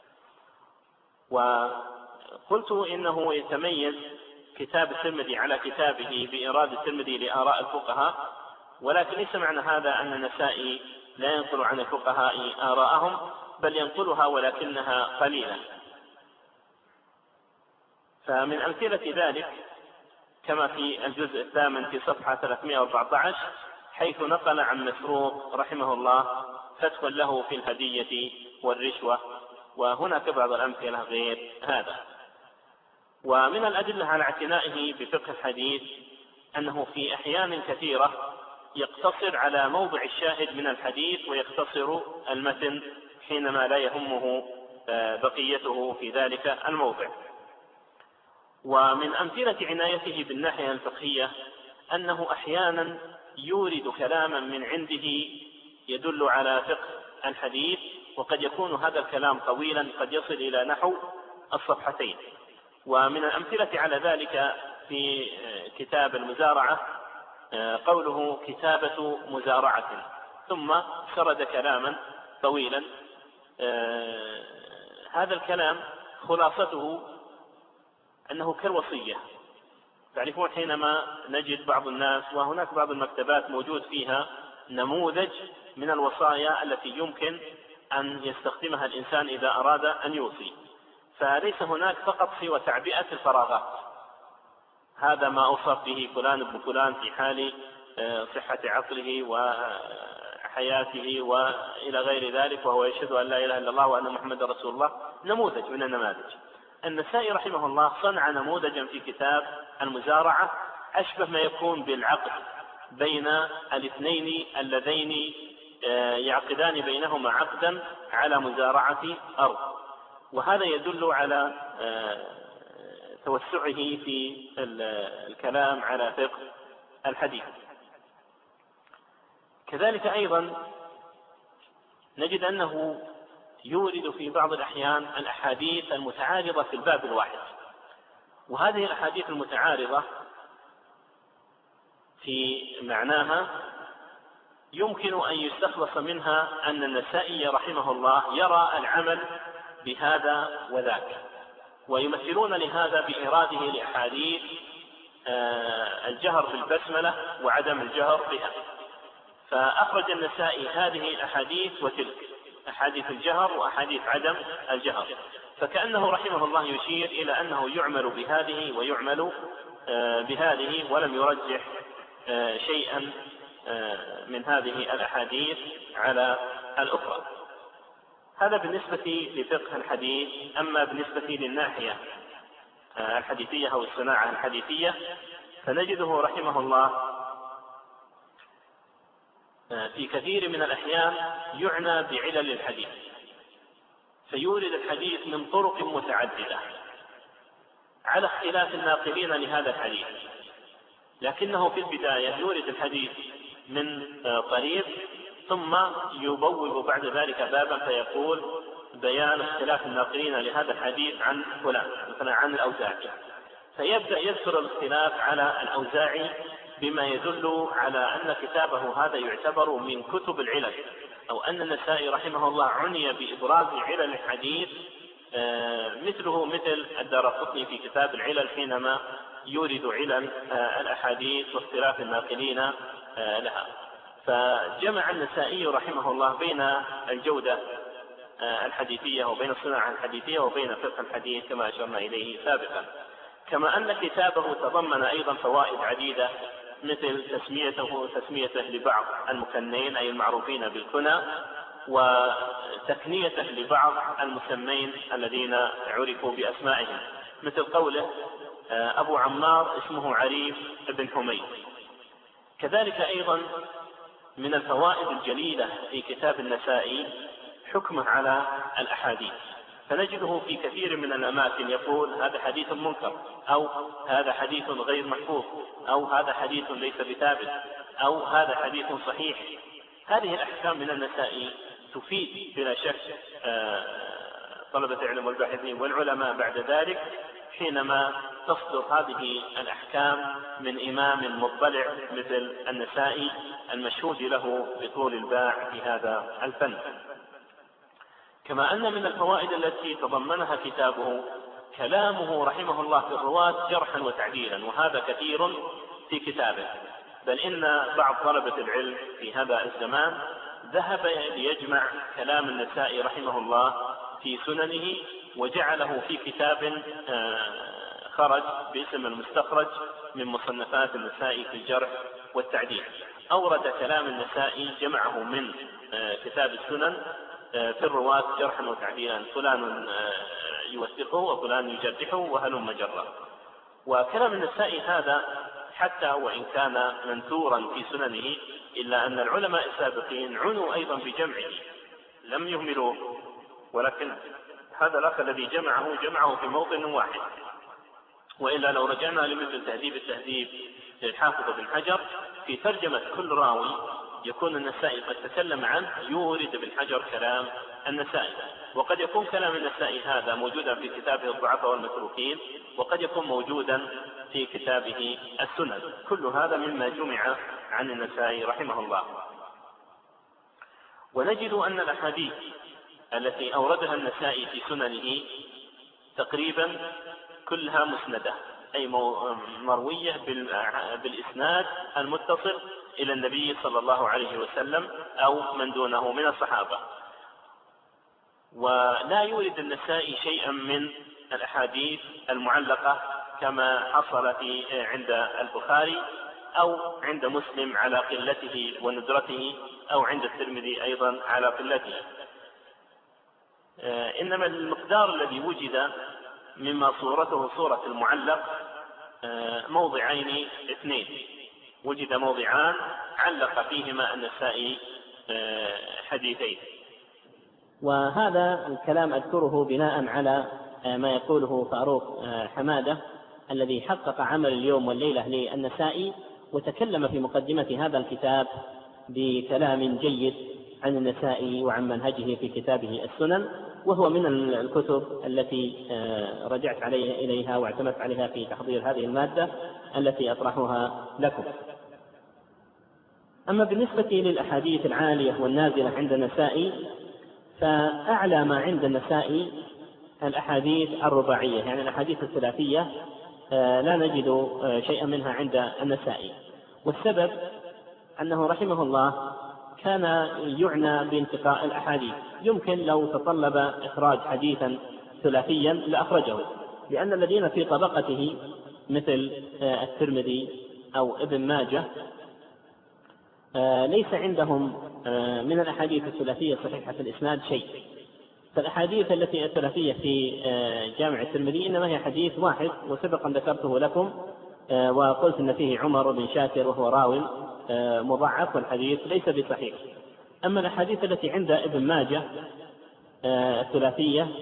وقلت إنه يتميز كتاب الترمذي على كتابه بإيراد الترمذي لآراء الفقهاء، ولكن ليس معنى هذا أن النسائي لا ينقل عن الفقهاء آراءهم، بل ينقلها ولكنها قليلة. فمن أمثلة ذلك كما في الجزء 8 في صفحة 314 حيث نقل عن مسروق رحمه الله فتح له في الهدية والرشوة، وهناك بعض الأمثلة غير هذا. ومن الأدلة على اعتنائه بفقه الحديث أنه في أحيان كثيرة يقتصر على موضع الشاهد من الحديث ويختصر المتن حينما لا يهمه بقيته في ذلك الموضع. ومن أمثلة عنايته بالناحية الفقهية أنه أحيانا يورد كلاما من عنده يدل على فقه الحديث، وقد يكون هذا الكلام طويلا قد يصل إلى نحو الصفحتين. ومن الأمثلة على ذلك في كتاب المزارعة قوله كتابة مزارعة، ثم سرد كلاما طويلا. هذا الكلام خلاصته أنه كالوصية. تعرفون حينما نجد بعض الناس، وهناك بعض المكتبات موجود فيها نموذج من الوصايا التي يمكن أن يستخدمها الإنسان إذا أراد أن يوصي، فليس هناك فقط سوى تعبئة الفراغات. هذا ما أوصى به فلان ابن فلان في حال صحة عقله وحياته وإلى غير ذلك، وهو يشهد أن لا إله إلا الله وأن محمد رسول الله. نموذج من النماذج. النسائي رحمه الله صنع نموذجا في كتاب المزارعة أشبه ما يكون بالعقد بين الاثنين اللذين يعقدان بينهما عقدا على مزارعة أرض، وهذا يدل على توسعه في الكلام على فقه الحديث. كذلك أيضا نجد أنه يورد في بعض الأحيان الأحاديث المتعارضة في الباب الواحد، وهذه الأحاديث المتعارضة في معناها يمكن أن يستخلص منها أن النسائي رحمه الله يرى العمل بهذا وذاك، ويمثلون لهذا بإراده لأحاديث الجهر بالبسملة وعدم الجهر بها، فأخرج النسائي هذه الأحاديث وتلك، أحاديث الجهر وأحاديث عدم الجهر، فكأنه رحمه الله يشير إلى أنه يعمل بهذه ويعمل بهذه، ولم يرجح شيئا من هذه الأحاديث على الأخرى. هذا بالنسبة لفقه الحديث. أما بالنسبة للناحية الحديثية أو الصناعة الحديثية فنجده رحمه الله في كثير من الأحيان يعنى بعلل الحديث، فيورد الحديث من طرق متعددة على اختلاف الناقلين لهذا الحديث، لكنه في البداية يورد الحديث من طريق ثم يبوب بعد ذلك بابا فيقول بيان اختلاف الناقلين لهذا الحديث عن فلان، مثلا عن الأوزاعي، فيبدأ يذكر الاختلاف على الأوزاعي بما يدل على أن كتابه هذا يعتبر من كتب العلل، أو أن النسائي رحمه الله عني بإبراز علل الحديث مثله مثل الدارقطني في كتاب العلل حينما يورد علل الأحاديث واختلاف الناقلين لها. فجمع النسائي رحمه الله بين الجودة الحديثية وبين الصناعة الحديثية وبين فقه الحديث كما أشرنا إليه سابقا، كما أن كتابه تضمن أيضا فوائد عديدة مثل تسميته لبعض المكنين أي المعروفين بالكنى، وتكنيته لبعض المسمين الذين عرفوا بأسمائهم، مثل قوله أبو عمار اسمه عريف بن حميد. كذلك أيضا من الفوائد الجليلة في كتاب النسائي حكمه على الأحاديث، فنجده في كثير من الأماكن يقول هذا حديث منكر، أو هذا حديث غير محفوظ، أو هذا حديث ليس بثابت، أو هذا حديث صحيح. هذه الأحكام من النسائي تفيد بلا شك طلبة العلم والباحثين والعلماء بعد ذلك حينما تصدر هذه الأحكام من إمام مطلع مثل النسائي المشهود له بطول الباع في هذا الفن. كما أن من الفوائد التي تضمنها كتابه كلامه رحمه الله في الرواة جرحا وتعديلا، وهذا كثير في كتابه، بل إن بعض طلبة العلم في هذا الزمان ذهب ليجمع كلام النسائي رحمه الله في سننه وجعله في كتاب خرج باسم المستخرج من مصنفات النسائي في الجرح والتعديل. أورد كلام النسائي جمعه من كتاب السنن في الرواة جرحا وتعديلا، فلان يوثقه وفلان يجرحه وهلم جرا. وكلام النسائي هذا حتى وإن كان منثورا في سننه إلا أن العلماء السابقين عنوا أيضا بجمعه لم يهملوا، ولكن هذا الأخ الذي جمعه في موطن واحد. وإلا لو رجعنا لمثل تهذيب التهذيب للحافظ بن حجر في ترجمة كل راوي يكون النسائي قد تكلم عنه يورد ابن حجر كلام النسائي، وقد يكون كلام النسائي هذا موجودا في كتابه الضعفاء والمتروكين، وقد يكون موجودا في كتابه السنن. كل هذا مما جمع عن النسائي رحمه الله. ونجد أن الأحاديث التي أوردها النسائي في سننه تقريبا كلها مسندة، أي مروية بالإسناد المتصل إلى النبي صلى الله عليه وسلم أو من دونه من الصحابة. ولا يورد النسائي شيئا من الأحاديث المعلقة كما حصل عند البخاري أو عند مسلم على قلته وندرته، أو عند الترمذي أيضا على قلته. إنما المقدار الذي وجد مما صورته صورة المعلق موضعين اثنين، وجد موضعان علق فيهما النسائي حديثين. وهذا الكلام أذكره بناء على ما يقوله فاروق حمادة الذي حقق عمل اليوم والليلة للنسائي، وتكلم في مقدمة هذا الكتاب بكلام جيد عن النسائي وعن منهجه في كتابه السنن، وهو من الكتب التي رجعت إليها واعتمدت عليها في تحضير هذه المادة التي أطرحها لكم. أما بالنسبة للأحاديث العالية والنازلة عند النسائي، فأعلى ما عند النسائي الأحاديث الرباعية، يعني الأحاديث الثلاثية لا نجد شيئا منها عند النسائي. والسبب أنه رحمه الله كان يعنى بانتقاء الأحاديث، يمكن لو تطلب إخراج حديثا ثلاثيا لأخرجه، لأن الذين في طبقته مثل الترمذي أو ابن ماجه ليس عندهم من الأحاديث الثلاثية صحيحة الإسناد شيء. فالأحاديث التي الثلاثية في جامع الترمذي إنما هي حديث واحد، وسبقا ذكرته لكم وقلت إن فيه عمر بن شاكر وهو راوي مضعف، والحديث ليس بصحيح. أما الأحاديث التي عند ابن ماجه الثلاثية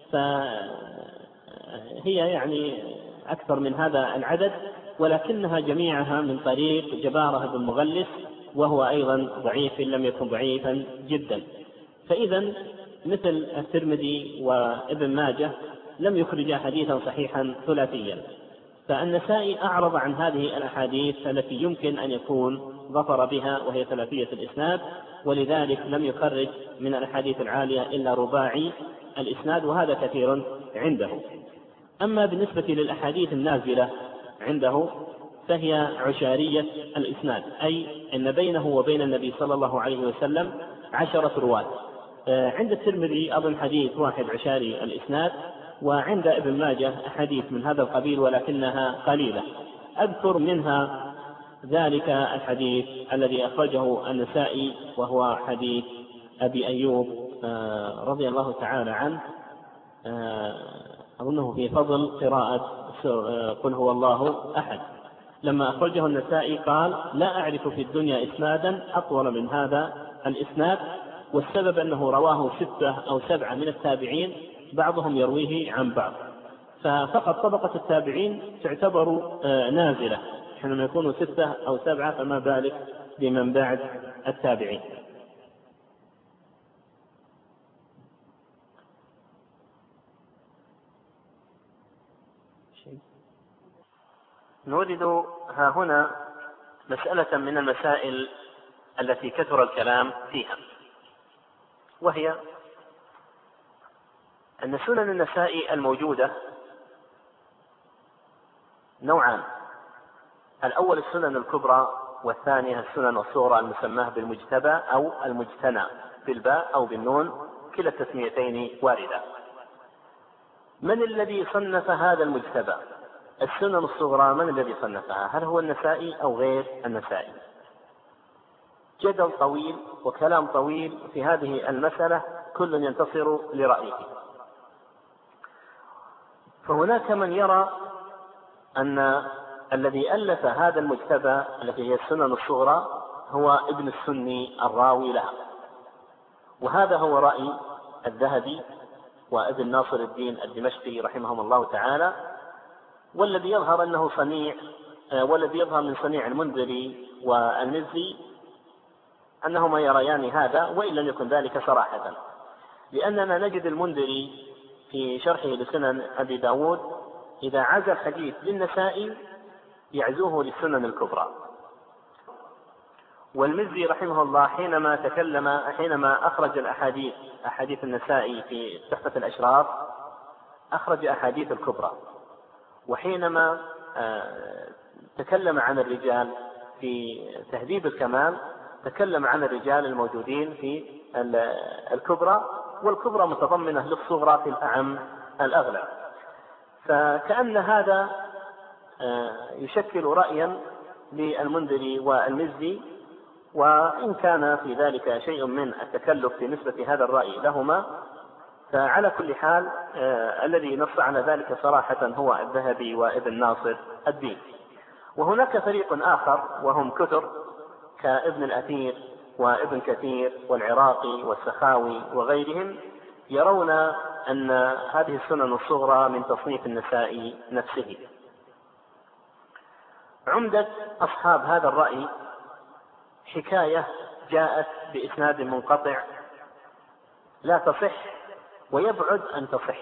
فهي يعني أكثر من هذا العدد، ولكنها جميعها من طريق جبارة بن مغلس، وهو أيضا ضعيف إن لم يكن ضعيفا جدا. فإذا مثل الترمذي وابن ماجه لم يخرجا حديثا صحيحا ثلاثيا، فالنسائي أعرض عن هذه الأحاديث التي يمكن أن يكون ظفر بها وهي ثلاثية الإسناد، ولذلك لم يخرج من الأحاديث العالية إلا رباعي الإسناد، وهذا كثير عنده. أما بالنسبة للأحاديث النازلة عنده فهي عشارية الإسناد، أي أن بينه وبين النبي صلى الله عليه وسلم 10 رواة. عند الترمذي أظن حديث واحد عشاري الإسناد، وعند ابن ماجه أحاديث من هذا القبيل ولكنها قليلة. أذكر منها ذلك الحديث الذي أخرجه النسائي، وهو حديث أبي أيوب رضي الله تعالى عنه، أظنه في فضل قراءة قل هو الله أحد. لما أخرجه النسائي قال: لا أعرف في الدنيا إسنادا أطول من هذا الإسناد، والسبب أنه رواه 6 أو 7 من التابعين، بعضهم يرويه عن بعض، ففقط طبقة التابعين تعتبر نازلة حينما يكونوا 6 أو 7، فما بالك بمن بعد التابعين. نورد ها هنا مسألة من المسائل التي كثر الكلام فيها، وهي أن سنن النسائي الموجودة نوعان: الأول السنن الكبرى، والثانية السنن الصغرى المسماة بالمجتبى أو المجتنى بالباء أو بالنون، كلا التسميتين واردة. من الذي صنف هذا المجتبى؟ السنن الصغرى من الذي صنفها؟ هل هو النسائي أو غير النسائي؟ جدل طويل وكلام طويل في هذه المسألة، كل ينتصر لرأيه. فهناك من يرى أن الذي ألف هذا المجتبى التي هي السنن الصغرى هو ابن السني الراوي لها، وهذا هو رأي الذهبي وابن ناصر الدين الدمشقي رحمهم الله تعالى، والذي يظهر أنه صنيع، والذي يظهر من صنيع المنذري والمزي أنهما يريان هذا، وإن لم يكن ذلك صراحة، لأننا نجد المنذري في شرحه لسنن أبي داود إذا عزى الحديث للنسائي يعزوه للسنن الكبرى. والمزي رحمه الله حينما أخرج أحاديث النسائي في تحفة الأشراف أخرج أحاديث الكبرى، وحينما تكلم عن الرجال في تهذيب الكمال تكلم عن الرجال الموجودين في الكبرى، والكبرى متضمنة للصغرى في الأعم الأغلب. فكأن هذا يشكل رأيا للمنذري والمزي، وإن كان في ذلك شيء من التكلف في نسبة هذا الرأي لهما، فعلى كل حال الذي نص على ذلك صراحة هو الذهبي وابن ناصر الدين. وهناك فريق آخر وهم كثر كابن الأثير وابن كثير والعراقي والسخاوي وغيرهم، يرون أن هذه السنن الصغرى من تصنيف النسائي نفسه. عمدة أصحاب هذا الرأي حكاية جاءت بإسناد منقطع لا تصح ويبعد أن تصح،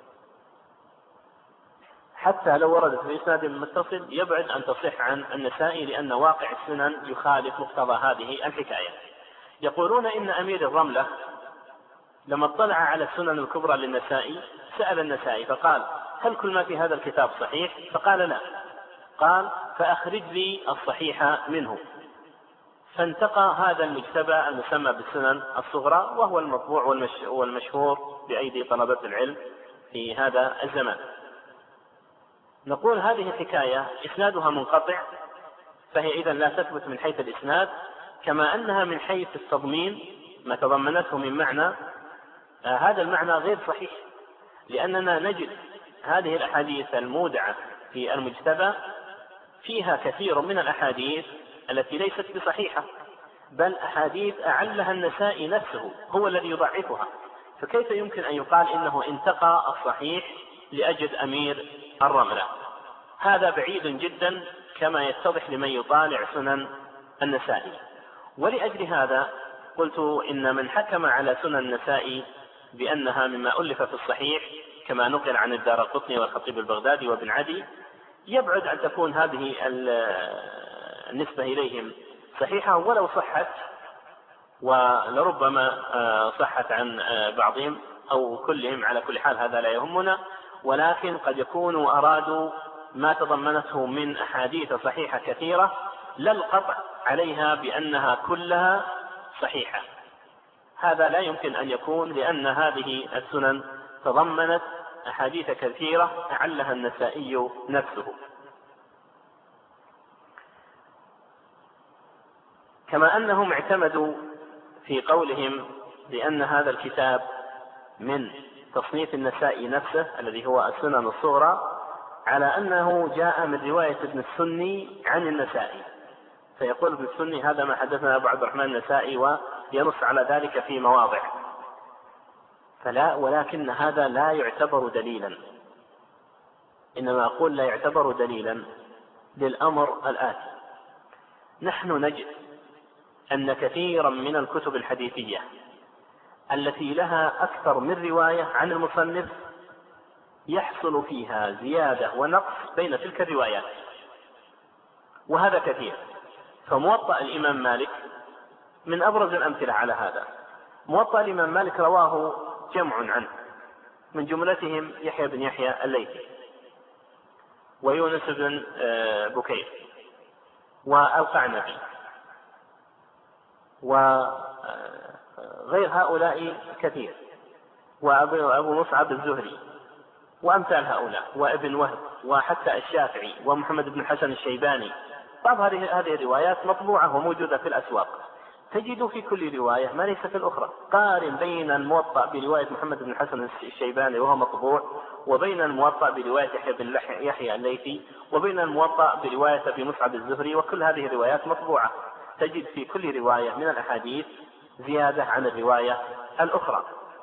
حتى لو وردت بإسناد متصل يبعد أن تصح عن النسائي، لأن واقع السنن يخالف مقتضى هذه الحكاية. يقولون إن أمير الرملة لما اطلع على السنن الكبرى للنسائي سأل النسائي فقال: هل كل ما في هذا الكتاب صحيح؟ فقال: لا. قال: فأخرج لي الصحيح منه. فانتقى هذا المجتبى المسمى بالسنن الصغرى، وهو المطبوع والمشهور بأيدي طلبة العلم في هذا الزمان. نقول هذه الحكاية إسنادها منقطع، فهي إذن لا تثبت من حيث الإسناد، كما أنها من حيث التضمين ما تضمنته من معنى، هذا المعنى غير صحيح، لأننا نجد هذه الأحاديث المودعة في المجتبى فيها كثير من الأحاديث التي ليست بصحيحة، بل أحاديث أعلها النسائي نفسه هو الذي يضعفها، فكيف يمكن أن يقال إنه انتقى الصحيح لأجل أمير الرملة؟ هذا بعيد جدا كما يتضح لمن يطالع سنن النسائي. ولأجل هذا قلت إن من حكم على سنن النسائي بأنها مما ألف في الصحيح كما نقل عن الدارقطني والخطيب البغدادي وابن عدي، يبعد أن تكون هذه النسبة إليهم صحيحة ولو صحت، ولربما صحت عن بعضهم أو كلهم، على كل حال هذا لا يهمنا، ولكن قد يكونوا أرادوا ما تضمنته من أحاديث صحيحة كثيرة لا القطع عليها بأنها كلها صحيحة. هذا لا يمكن أن يكون، لأن هذه السنن تضمنت أحاديث كثيرة أعلها النسائي نفسه. كما أنهم اعتمدوا في قولهم بأن هذا الكتاب من تصنيف النسائي نفسه الذي هو السنن الصغرى على أنه جاء من رواية ابن السني عن النسائي، فيقول ابن السني: هذا ما حدثنا أبو عبد الرحمن النسائي، وينص على ذلك في مواضع. ولكن هذا لا يعتبر دليلا، إنما أقول لا يعتبر دليلا للأمر الآتي: نحن نجد أن كثيرا من الكتب الحديثية التي لها أكثر من رواية عن المصنف يحصل فيها زيادة ونقص بين تلك الروايات، وهذا كثير. فموطأ الإمام مالك من أبرز الأمثلة على هذا. موطأ الإمام مالك رواه جمع عنه، من جملتهم يحيى بن يحيى الليثي ويونس بن بكير والقعنبي وغير هؤلاء كثير، وأبو مصعب الزهري وأمثال هؤلاء، وابن وهب، وحتى الشافعي ومحمد بن حسن الشيباني. بعض هذه الروايات مطبوعة وموجودة في الأسواق، تجد في كل رواية ما ليس في الأخرى. قارن بين الموطأ برواية محمد بن حسن الشيباني وهو مطبوع، وبين الموطأ برواية يحيى بن يحيى الليثي، وبين الموطأ برواية أبي مصعب الزهري، وكل هذه الروايات مطبوعة، تجد في كل رواية من الأحاديث زيادة عن الرواية الأخرى.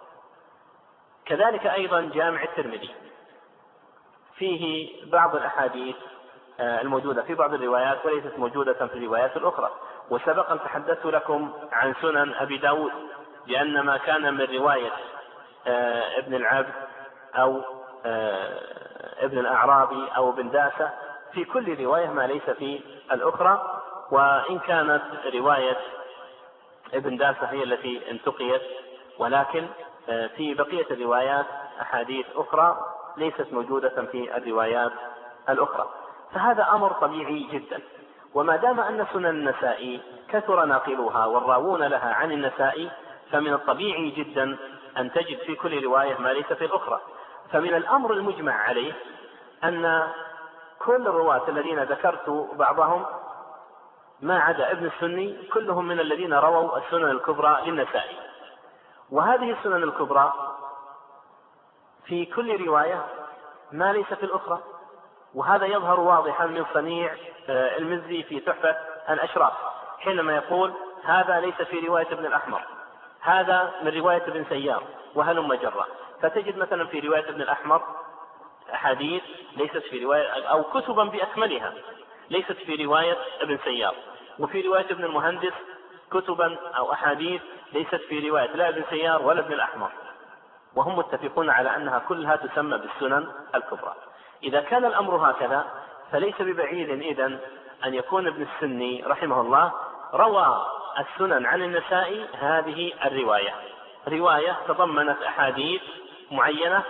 كذلك أيضا جامع الترمذي فيه بعض الأحاديث الموجودة في بعض الروايات وليست موجودة في الروايات الأخرى. وسبق أن تحدثت لكم عن سنن أبي داود بأن ما كان من رواية ابن العبد أو ابن الأعرابي أو ابن داسة في كل رواية ما ليس في الأخرى، وإن كانت رواية ابن داسة هي التي انتقيت، ولكن في بقية الروايات أحاديث أخرى ليست موجودة في الروايات الأخرى، فهذا أمر طبيعي جدا. وما دام أن سنن النسائي كثر ناقلوها والراوون لها عن النسائي، فمن الطبيعي جدا أن تجد في كل رواية ما ليس في الأخرى. فمن الأمر المجمع عليه أن كل الرواة الذين ذكرت بعضهم ما عدا ابن السني كلهم من الذين رووا السنن الكبرى للنسائي، وهذه السنن الكبرى في كل رواية ما ليس في الأخرى، وهذا يظهر واضحا من صنيع المزي في تحفة الأشراف حينما يقول هذا ليس في رواية ابن الأحمر، هذا من رواية ابن سيار وهلم جرة. فتجد مثلا في رواية ابن الأحمر أحاديث ليست في رواية أو كتبا بأكملها ليست في رواية ابن سيار، وفي رواية ابن المهندس كتبا أو أحاديث ليست في رواية لا ابن سيار ولا ابن الأحمر، وهم متفقون على أنها كلها تسمى بالسنن الكبرى. إذا كان الأمر هكذا فليس ببعيد إذن أن يكون ابن السني رحمه الله روى السنن عن النسائي هذه الرواية، رواية تضمنت أحاديث معينة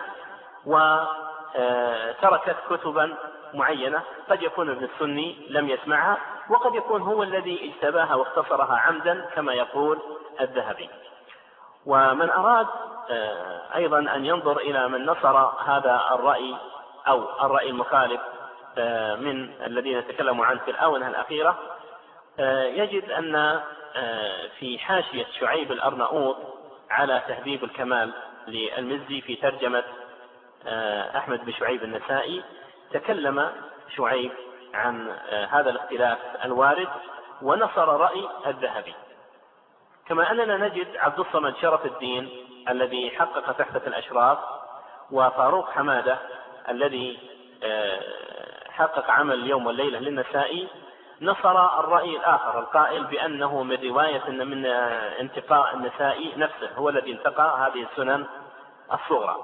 وتركت كتبا معينة، قد يكون ابن السني لم يسمعها، وقد يكون هو الذي اجتباها واختصرها عمدا كما يقول الذهبي. ومن أراد أيضا أن ينظر إلى من نصر هذا الرأي أو الرأي المخالف من الذين تكلموا عنه في الآونة الأخيرة، يجد أن في حاشية شعيب الأرناؤوط على تهذيب الكمال للمزي في ترجمة أحمد بن شعيب النسائي تكلم شعيب عن هذا الاختلاف الوارد ونصر رأي الذهبي. كما أننا نجد عبد الصمد شرف الدين الذي حقق تحفة الأشراف، وفاروق حمادة الذي حقق عمل اليوم والليلة للنسائي، نصر الرأي الآخر القائل بأنه من رواية من انتقاء النسائي نفسه هو الذي انتقى هذه السنن الصغرى.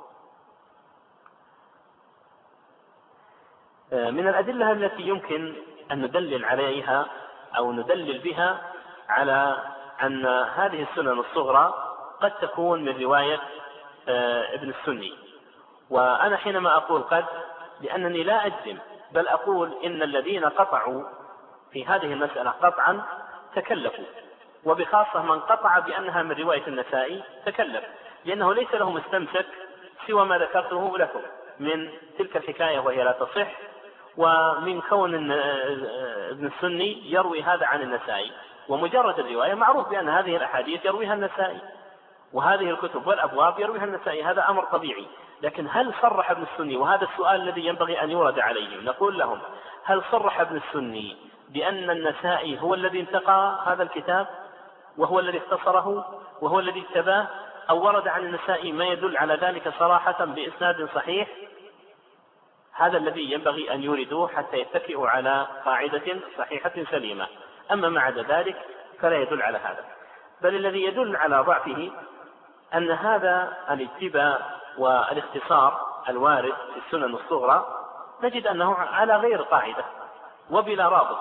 من الأدلة التي يمكن أن ندلل عليها أو ندلل بها على أن هذه السنن الصغرى قد تكون من رواية ابن السني، وأنا حينما أقول قد لأنني لا أجزم، بل أقول إن الذين قطعوا في هذه المسألة قطعا تكلفوا، وبخاصة من قطع بأنها من رواية النسائي تكلف، لأنه ليس له مستمسك سوى ما ذكرته لكم من تلك الحكاية وهي لا تصح، ومن كون ابن السني يروي هذا عن النسائي، ومجرد الرواية معروف بأن هذه الأحاديث يرويها النسائي وهذه الكتب والأبواب يرويها النسائي، هذا أمر طبيعي. لكن هل صرح ابن السني، وهذا السؤال الذي ينبغي أن يورد عليهم، نقول لهم هل صرح ابن السني بأن النسائي هو الذي انتقى هذا الكتاب وهو الذي اختصره وهو الذي اكتباه، أو ورد عن النسائي ما يدل على ذلك صراحة بإسناد صحيح؟ هذا الذي ينبغي أن يوردوه حتى يتكئوا على قاعدة صحيحة سليمة. أما ما عدا ذلك فلا يدل على هذا، بل الذي يدل على ضعفه أن هذا الاتباع والاختصار الوارد في السنن الصغرى نجد أنه على غير قاعدة وبلا رابط،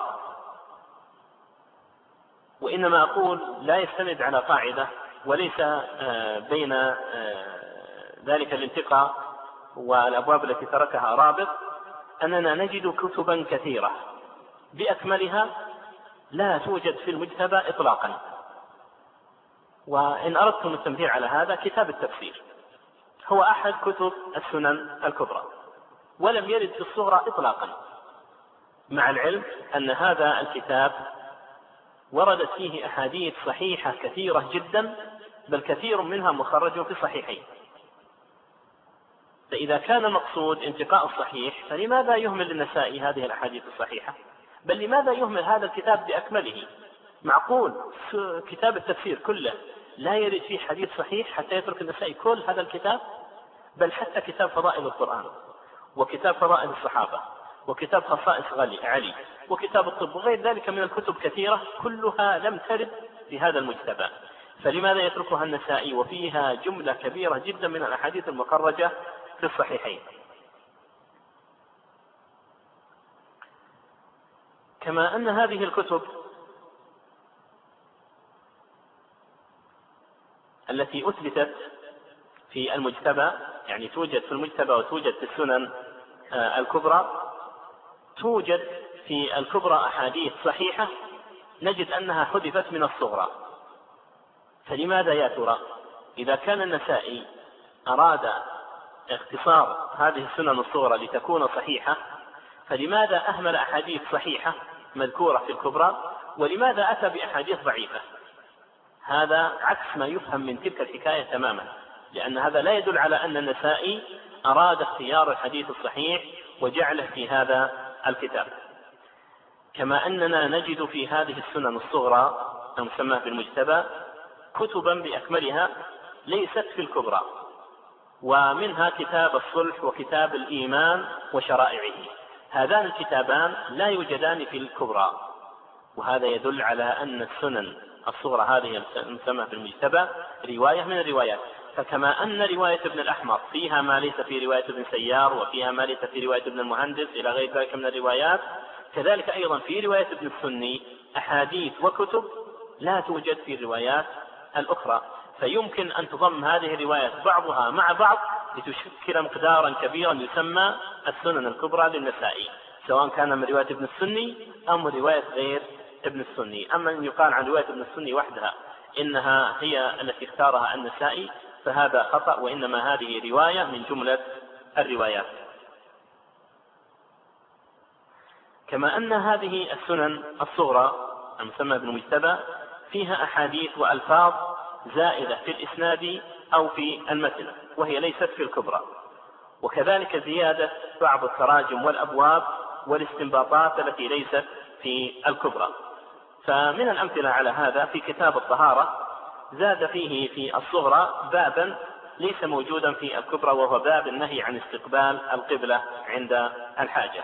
وإنما أقول لا يستند على قاعدة، وليس بين ذلك الانتقاء والأبواب التي تركها رابط، أننا نجد كتبا كثيرة بأكملها لا توجد في المجتبى إطلاقا. وإن أردتم التنبيه على هذا، كتاب التفسير هو أحد كتب السنن الكبرى ولم يرد في الصغرى إطلاقا، مع العلم أن هذا الكتاب وردت فيه أحاديث صحيحة كثيرة جدا، بل كثير منها مخرج في صحيحين. فإذا كان المقصود انتقاء الصحيح، فلماذا يهمل النسائي هذه الأحاديث الصحيحة؟ بل لماذا يهمل هذا الكتاب بأكمله؟ معقول كتاب التفسير كله لا يرد فيه حديث صحيح حتى يترك النسائي كل هذا الكتاب؟ بل حتى كتاب فضائل القرآن، وكتاب فضائل الصحابة، وكتاب خصائص علي، وكتاب الطب، وغير ذلك من الكتب كثيرة كلها لم ترد في هذا المجتبى، فلماذا يتركها النسائي وفيها جملة كبيرة جدا من الأحاديث المخرجة في الصحيحين؟ كما أن هذه الكتب التي أثبتت في المجتبى يعني توجد في المجتبى وتوجد في السنن الكبرى، توجد في الكبرى أحاديث صحيحة نجد أنها حذفت من الصغرى. فلماذا يا ترى؟ إذا كان النسائي أراد اختصار هذه السنن الصغرى لتكون صحيحة، فلماذا أهمل أحاديث صحيحة مذكورة في الكبرى، ولماذا أتى بأحاديث ضعيفة؟ هذا عكس ما يفهم من تلك الحكاية تماما، لأن هذا لا يدل على أن النسائي أراد اختيار الحديث الصحيح وجعله في هذا الكتاب. كما أننا نجد في هذه السنن الصغرى المسمى بالمجتبى كتبا بأكملها ليست في الكبرى، ومنها كتاب الصلح وكتاب الإيمان وشرائعه. هذان الكتابان لا يوجدان في الكبرى، وهذا يدل على أن السنن الصغرى هذه المسمى بالمجتبى رواية من الروايات. فكما أن رواية ابن الأحمر فيها ما ليس في رواية ابن سيار، وفيها ما ليس في رواية ابن المهندس إلى غير ذلك من الروايات، كذلك أيضا في رواية ابن السني أحاديث وكتب لا توجد في الروايات الأخرى. فيمكن أن تضم هذه الروايات بعضها مع بعض لتشكل مقدارا كبيرا يسمى السنن الكبرى للنسائي، سواء كان من رواية ابن السني أو من رواية غير ابن السني. أما أن يقال عن رواية ابن السني وحدها إنها هي التي اختارها النسائي فهذا خطأ، وإنما هذه رواية من جملة الروايات. كما أن هذه السنن الصغرى المسمى بالمجتبى فيها أحاديث وألفاظ زائدة في الإسناد أو في المتن، وهي ليست في الكبرى، وكذلك زيادة بعض التراجم والأبواب والاستنباطات التي ليست في الكبرى. فمن الأمثلة على هذا في كتاب الطهارة زاد فيه في الصغرى بابا ليس موجودا في الكبرى، وهو باب النهي عن استقبال القبلة عند الحاجة.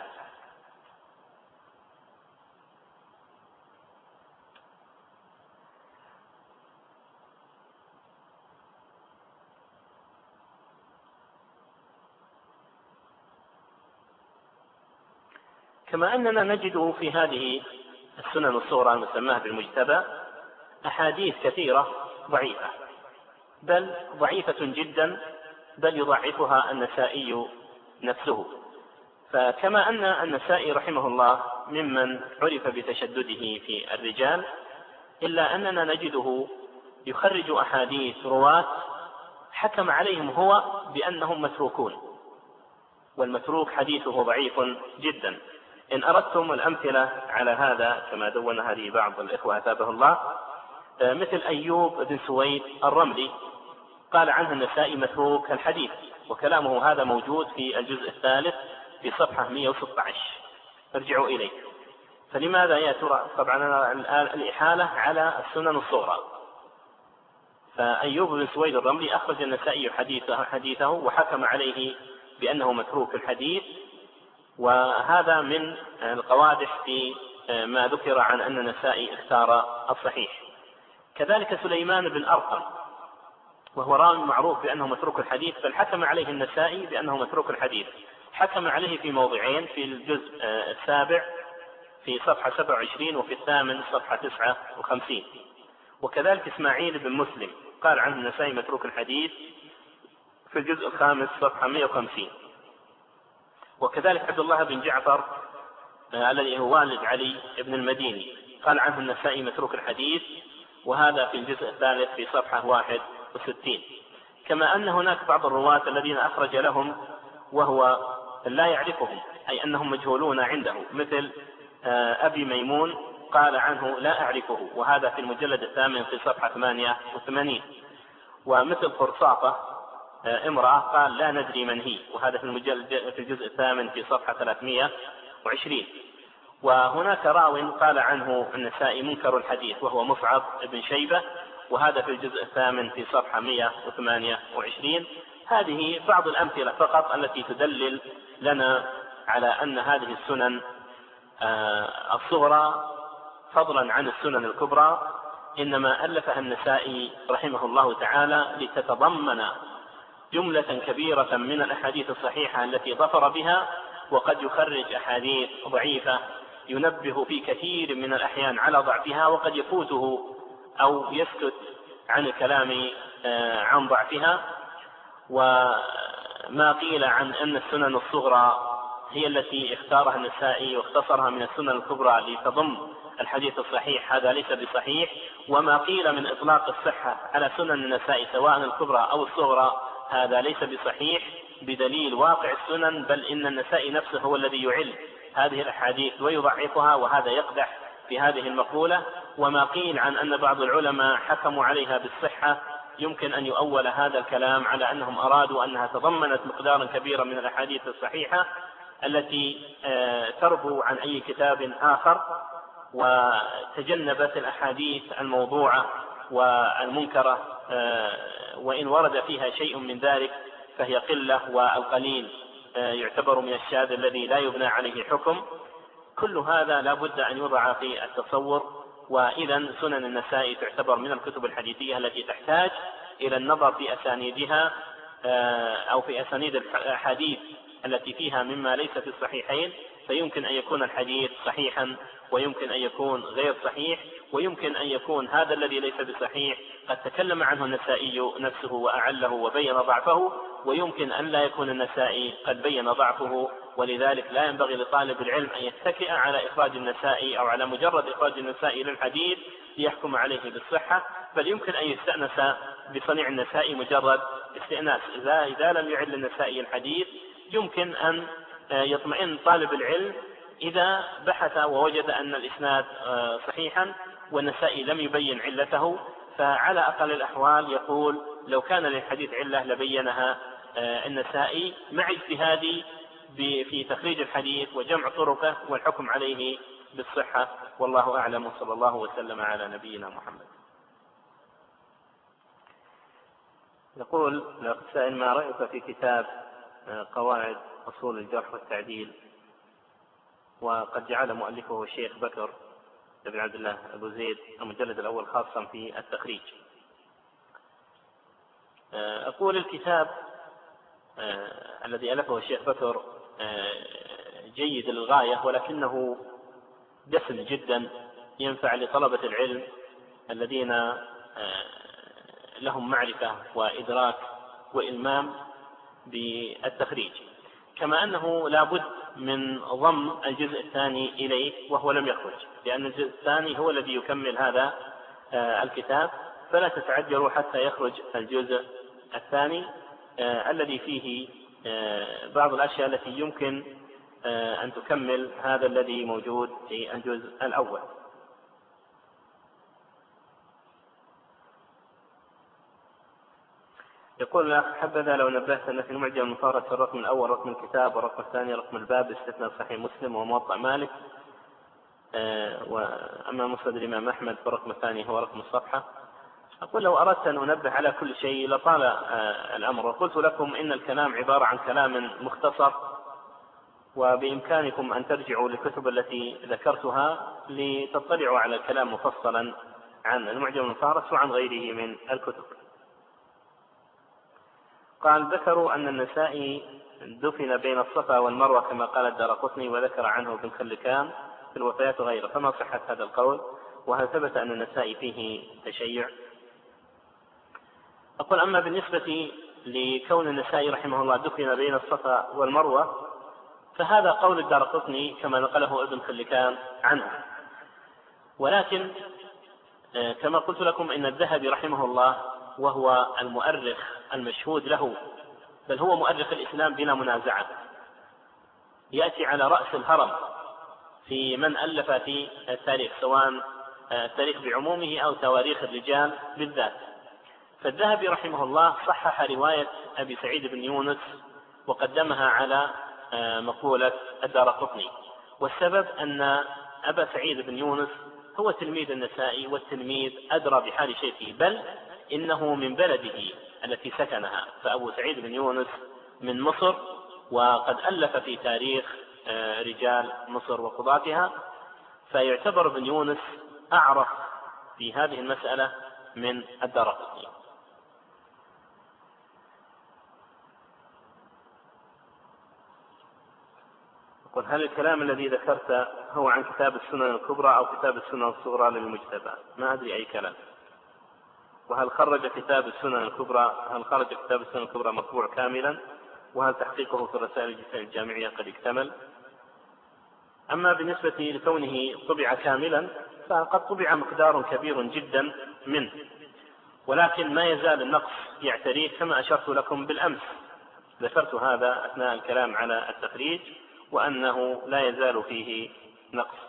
كما أننا نجد في هذه السنن الصغرى المسماة بالمجتبى أحاديث كثيرة ضعيفة، بل ضعيفة جدا، بل يضعفها النسائي نفسه. فكما أن النسائي رحمه الله ممن عرف بتشدده في الرجال، إلا أننا نجده يخرج أحاديث رواة حكم عليهم هو بأنهم متروكون، والمتروك حديثه ضعيف جدا. إن أردتم الأمثلة على هذا كما دون هذه بعض الإخوة أثابه الله، مثل أيوب بن سويد الرملي قال عنه النسائي متروك الحديث، وكلامه هذا موجود في الجزء الثالث في صفحة 116، ارجعوا إليه. فلماذا يا ترى؟ طبعا الإحالة على السنن الصغرى. فأيوب بن سويد الرملي أخرج النسائي حديثه وحكم عليه بأنه متروك الحديث، وهذا من القوادح في ما ذكر عن أن النسائي اختار الصحيح. كذلك سليمان بن أرقم وهو راوي معروف بأنه متروك الحديث، بل حكم عليه النسائي بأنه متروك الحديث، حكم عليه في موضعين، في الجزء السابع في صفحة 27 وفي الثامن صفحة 59. وكذلك إسماعيل بن مسلم قال عنه النسائي متروك الحديث في الجزء الخامس صفحة 150. وكذلك عبد الله بن جعفر الذي هو والد علي بن المديني قال عنه النسائي متروك الحديث، وهذا في الجزء الثالث في صفحة 61. كما أن هناك بعض الرواة الذين أخرج لهم وهو لا يعرفهم، أي أنهم مجهولون عنده، مثل أبي ميمون قال عنه لا أعرفه، وهذا في المجلد الثامن في صفحة 88. ومثل قرصاطة امرأة قال لا ندري من هي، وهذا في الجزء الثامن في صفحة 320. وهناك راو قال عنه النسائي منكر الحديث وهو مصعب بن شيبة، وهذا في الجزء الثامن في صفحة 128. هذه بعض الأمثلة فقط التي تدلل لنا على أن هذه السنن الصغرى فضلا عن السنن الكبرى إنما ألفها النسائي رحمه الله تعالى لتتضمن جملة كبيرة من الأحاديث الصحيحة التي ظفر بها، وقد يخرج أحاديث ضعيفة ينبه في كثير من الأحيان على ضعفها، وقد يفوته أو يسكت عن الكلام عن ضعفها. ما قيل عن أن السنن الصغرى هي التي اختارها النسائي واختصرها من السنن الكبرى لتضم الحديث الصحيح، هذا ليس بصحيح. وما قيل من إطلاق الصحة على سنن النسائي سواء الكبرى أو الصغرى هذا ليس بصحيح بدليل واقع السنن، بل إن النسائي نفسه هو الذي يعل هذه الأحاديث ويضعفها، وهذا يقدح في هذه المقولة. وما قيل عن أن بعض العلماء حكموا عليها بالصحة يمكن أن يؤول هذا الكلام على أنهم أرادوا أنها تضمنت مقدارا كبيرا من الأحاديث الصحيحة التي تربو عن أي كتاب آخر، وتجنبت الأحاديث الموضوعة والمنكرة، وإن ورد فيها شيء من ذلك فهي قلة، والقليل يعتبر من الشاذ الذي لا يبنى عليه حكم. كل هذا لا بد أن يوضع في التصور. وإذا سنن النسائي تعتبر من الكتب الحديثية التي تحتاج إلى النظر في أسانيدها أو في أسانيد الحديث التي فيها مما ليس في الصحيحين، فيمكن أن يكون الحديث صحيحا ويمكن أن يكون غير صحيح، ويمكن أن يكون هذا الذي ليس بصحيح قد تكلم عنه النسائي نفسه وأعله وبين ضعفه، ويمكن أن لا يكون النسائي قد بين ضعفه. ولذلك لا ينبغي لطالب العلم أن يتكئ على إخراج النسائي أو على مجرد إخراج النسائي للحديث ليحكم عليه بالصحة، بل يمكن أن يستأنس بصنيع النسائي مجرد استئناس. إذا لم يعل النسائي الحديث يمكن أن يطمئن طالب العلم إذا بحث ووجد أن الإسناد صحيحا والنسائي لم يبين علته، فعلى أقل الأحوال يقول لو كان للحديث علة لبينها النسائي، مع اجتهادي في تخريج الحديث وجمع طرقه والحكم عليه بالصحة. والله أعلم، وصلى الله وسلم على نبينا محمد. يقول السائل: ما رأيك في كتاب قواعد أصول الجرح والتعديل، وقد جعل مؤلفه الشيخ بكر بن عبد الله أبو زيد المجلد الأول خاصا في التخريج؟ أقول الكتاب الذي ألفه الشيخ بكر جيد للغاية، ولكنه دسم جدا ينفع لطلبة العلم الذين لهم معرفة وإدراك وإلمام بالتخريج، كما أنه لا بد من ضم الجزء الثاني إليه وهو لم يخرج، لأن الجزء الثاني هو الذي يكمل هذا الكتاب، فلا تتعجلوا حتى يخرج الجزء الثاني الذي فيه بعض الأشياء التي يمكن أن تكمل هذا الذي موجود في الجزء الأول. يقول الأخ: حبذا لو نبهت أن في المعجم المفارق الرقم الأول رقم الكتاب، والرقم الثاني رقم الباب باستثناء صحيح مسلم وموطأ مالك، وأما مسند الإمام أحمد فالرقم الثاني هو رقم الصفحة. أقول لو أردت أن أنبه على كل شيء لطال الأمر، وقلت لكم إن الكلام عبارة عن كلام مختصر، وبإمكانكم أن ترجعوا للكتب التي ذكرتها لتطلعوا على الكلام مفصلا عن المعجم المفارس وعن غيره من الكتب. قال: ذكروا أن النسائي دفن بين الصفا والمروة كما قال الدارقطني، وذكر عنه ابن خلكان في الوفيات وغيره، فما صحة هذا القول؟ وهل ثبت أن النسائي فيه تشيع؟ أقول: أما بالنسبة لكون النسائي رحمه الله دفن بين الصفا والمروة فهذا قول الدارقطني كما نقله ابن خلكان عنه، ولكن كما قلت لكم إن الذهبي رحمه الله وهو المؤرخ المشهود له، بل هو مؤرخ الإسلام بلا منازعة، يأتي على رأس الهرم في من ألف في التاريخ، سواء التاريخ بعمومه أو تواريخ الرجال بالذات. فالذهبي رحمه الله صحح رواية أبي سعيد بن يونس وقدمها على مقولة الدارقطني، والسبب أن أبا سعيد بن يونس هو تلميذ النسائي، والتلميذ أدرى بحال شيخه، بل إنه من بلده التي سكنها، فأبو سعيد بن يونس من مصر، وقد ألف في تاريخ رجال مصر وقضاتها، فيعتبر ابن يونس أعرف في هذه المسألة من الدارقطني. قل: هل الكلام الذي ذكرت هو عن كتاب السنن الكبرى أو كتاب السنن الصغرى للمجتبى؟ ما أدري أي كلام. وهل خرج كتاب السنن الكبرى مطبوع كاملا؟ وهل تحقيقه في الرسائل الجامعية قد اكتمل؟ أما بالنسبة لكونه طبع كاملا فقد طبع مقدار كبير جدا منه، ولكن ما يزال النقص يعتريه كما أشرت لكم بالأمس، ذكرت هذا أثناء الكلام على التخريج وأنه لا يزال فيه نقص.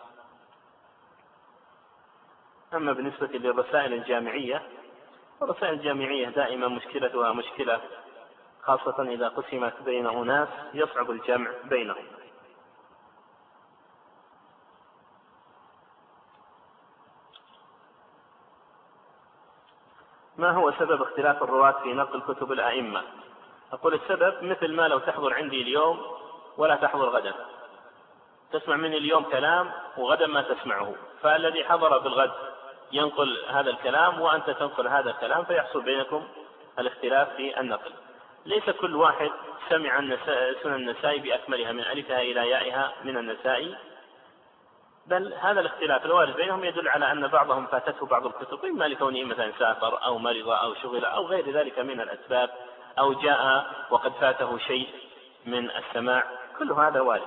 أما بالنسبة للرسائل الجامعية، الرسائل الجامعية دائما مشكلتها مشكلة، خاصة إذا قسمت بين أناس يصعب الجمع بينهم. ما هو سبب اختلاف الرواة في نقل كتب الأئمة؟ أقول السبب مثل ما لو تحضر عندي اليوم ولا تحضر غدا، تسمع مني اليوم كلام وغدا ما تسمعه، فالذي حضر بالغد ينقل هذا الكلام وأنت تنقل هذا الكلام، فيحصل بينكم الاختلاف في النقل. ليس كل واحد سمع سنن النسائي بأكملها من ألفها إلى يائها من النسائي، بل هذا الاختلاف الوارد بينهم يدل على أن بعضهم فاتته بعض الكتب، إما لكونه مثلا سافر أو مرض أو شغل أو غير ذلك من الأسباب، أو جاء وقد فاته شيء من السماع، كل هذا وارد.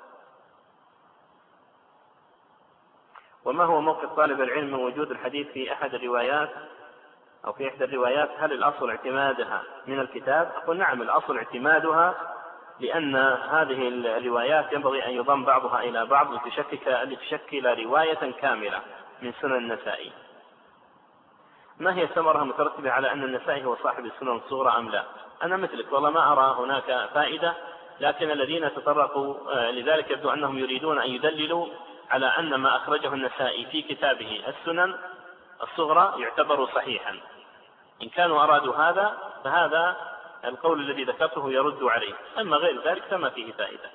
وما هو موقف طالب العلم من وجود الحديث في أحد الروايات أو في إحدى الروايات؟ هل الأصل اعتمادها من الكتاب؟ أقول نعم، الأصل اعتمادها، لأن هذه الروايات ينبغي أن يضم بعضها إلى بعض لتشكل رواية كاملة من سنن النسائي. ما هي الثمرة المترتبة على أن النسائي هو صاحب السنن الصغرى أم لا؟ أنا مثلك والله ما أرى هناك فائدة، لكن الذين تطرقوا لذلك يبدو أنهم يريدون أن يدللوا على أن ما أخرجه النسائي في كتابه السنن الصغرى يعتبر صحيحا. إن كانوا أرادوا هذا فهذا القول الذي ذكرته يرد عليه، أما غير ذلك فما فيه فائدة.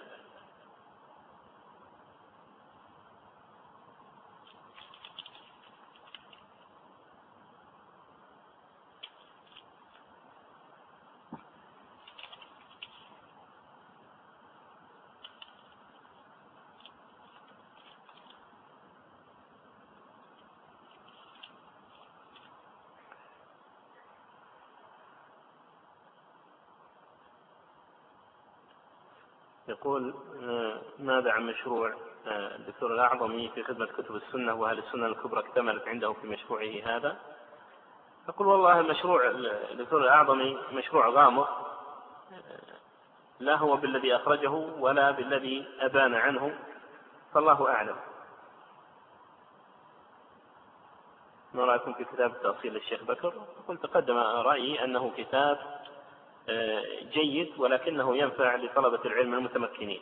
يقول ماذا عن مشروع الدكتور الأعظمي في خدمة كتب السنة، وهل السنة الكبرى اكتملت عنده في مشروعه هذا؟ أقول والله مشروع الدكتور الأعظمي مشروع غامض، لا هو بالذي أخرجه ولا بالذي أبان عنه، فالله أعلم. ما رأيكم في كتاب تأصيل للشيخ بكر؟ قلت تقدم رأيي أنه كتاب جيد ولكنه ينفع لطلبة العلم المتمكنين.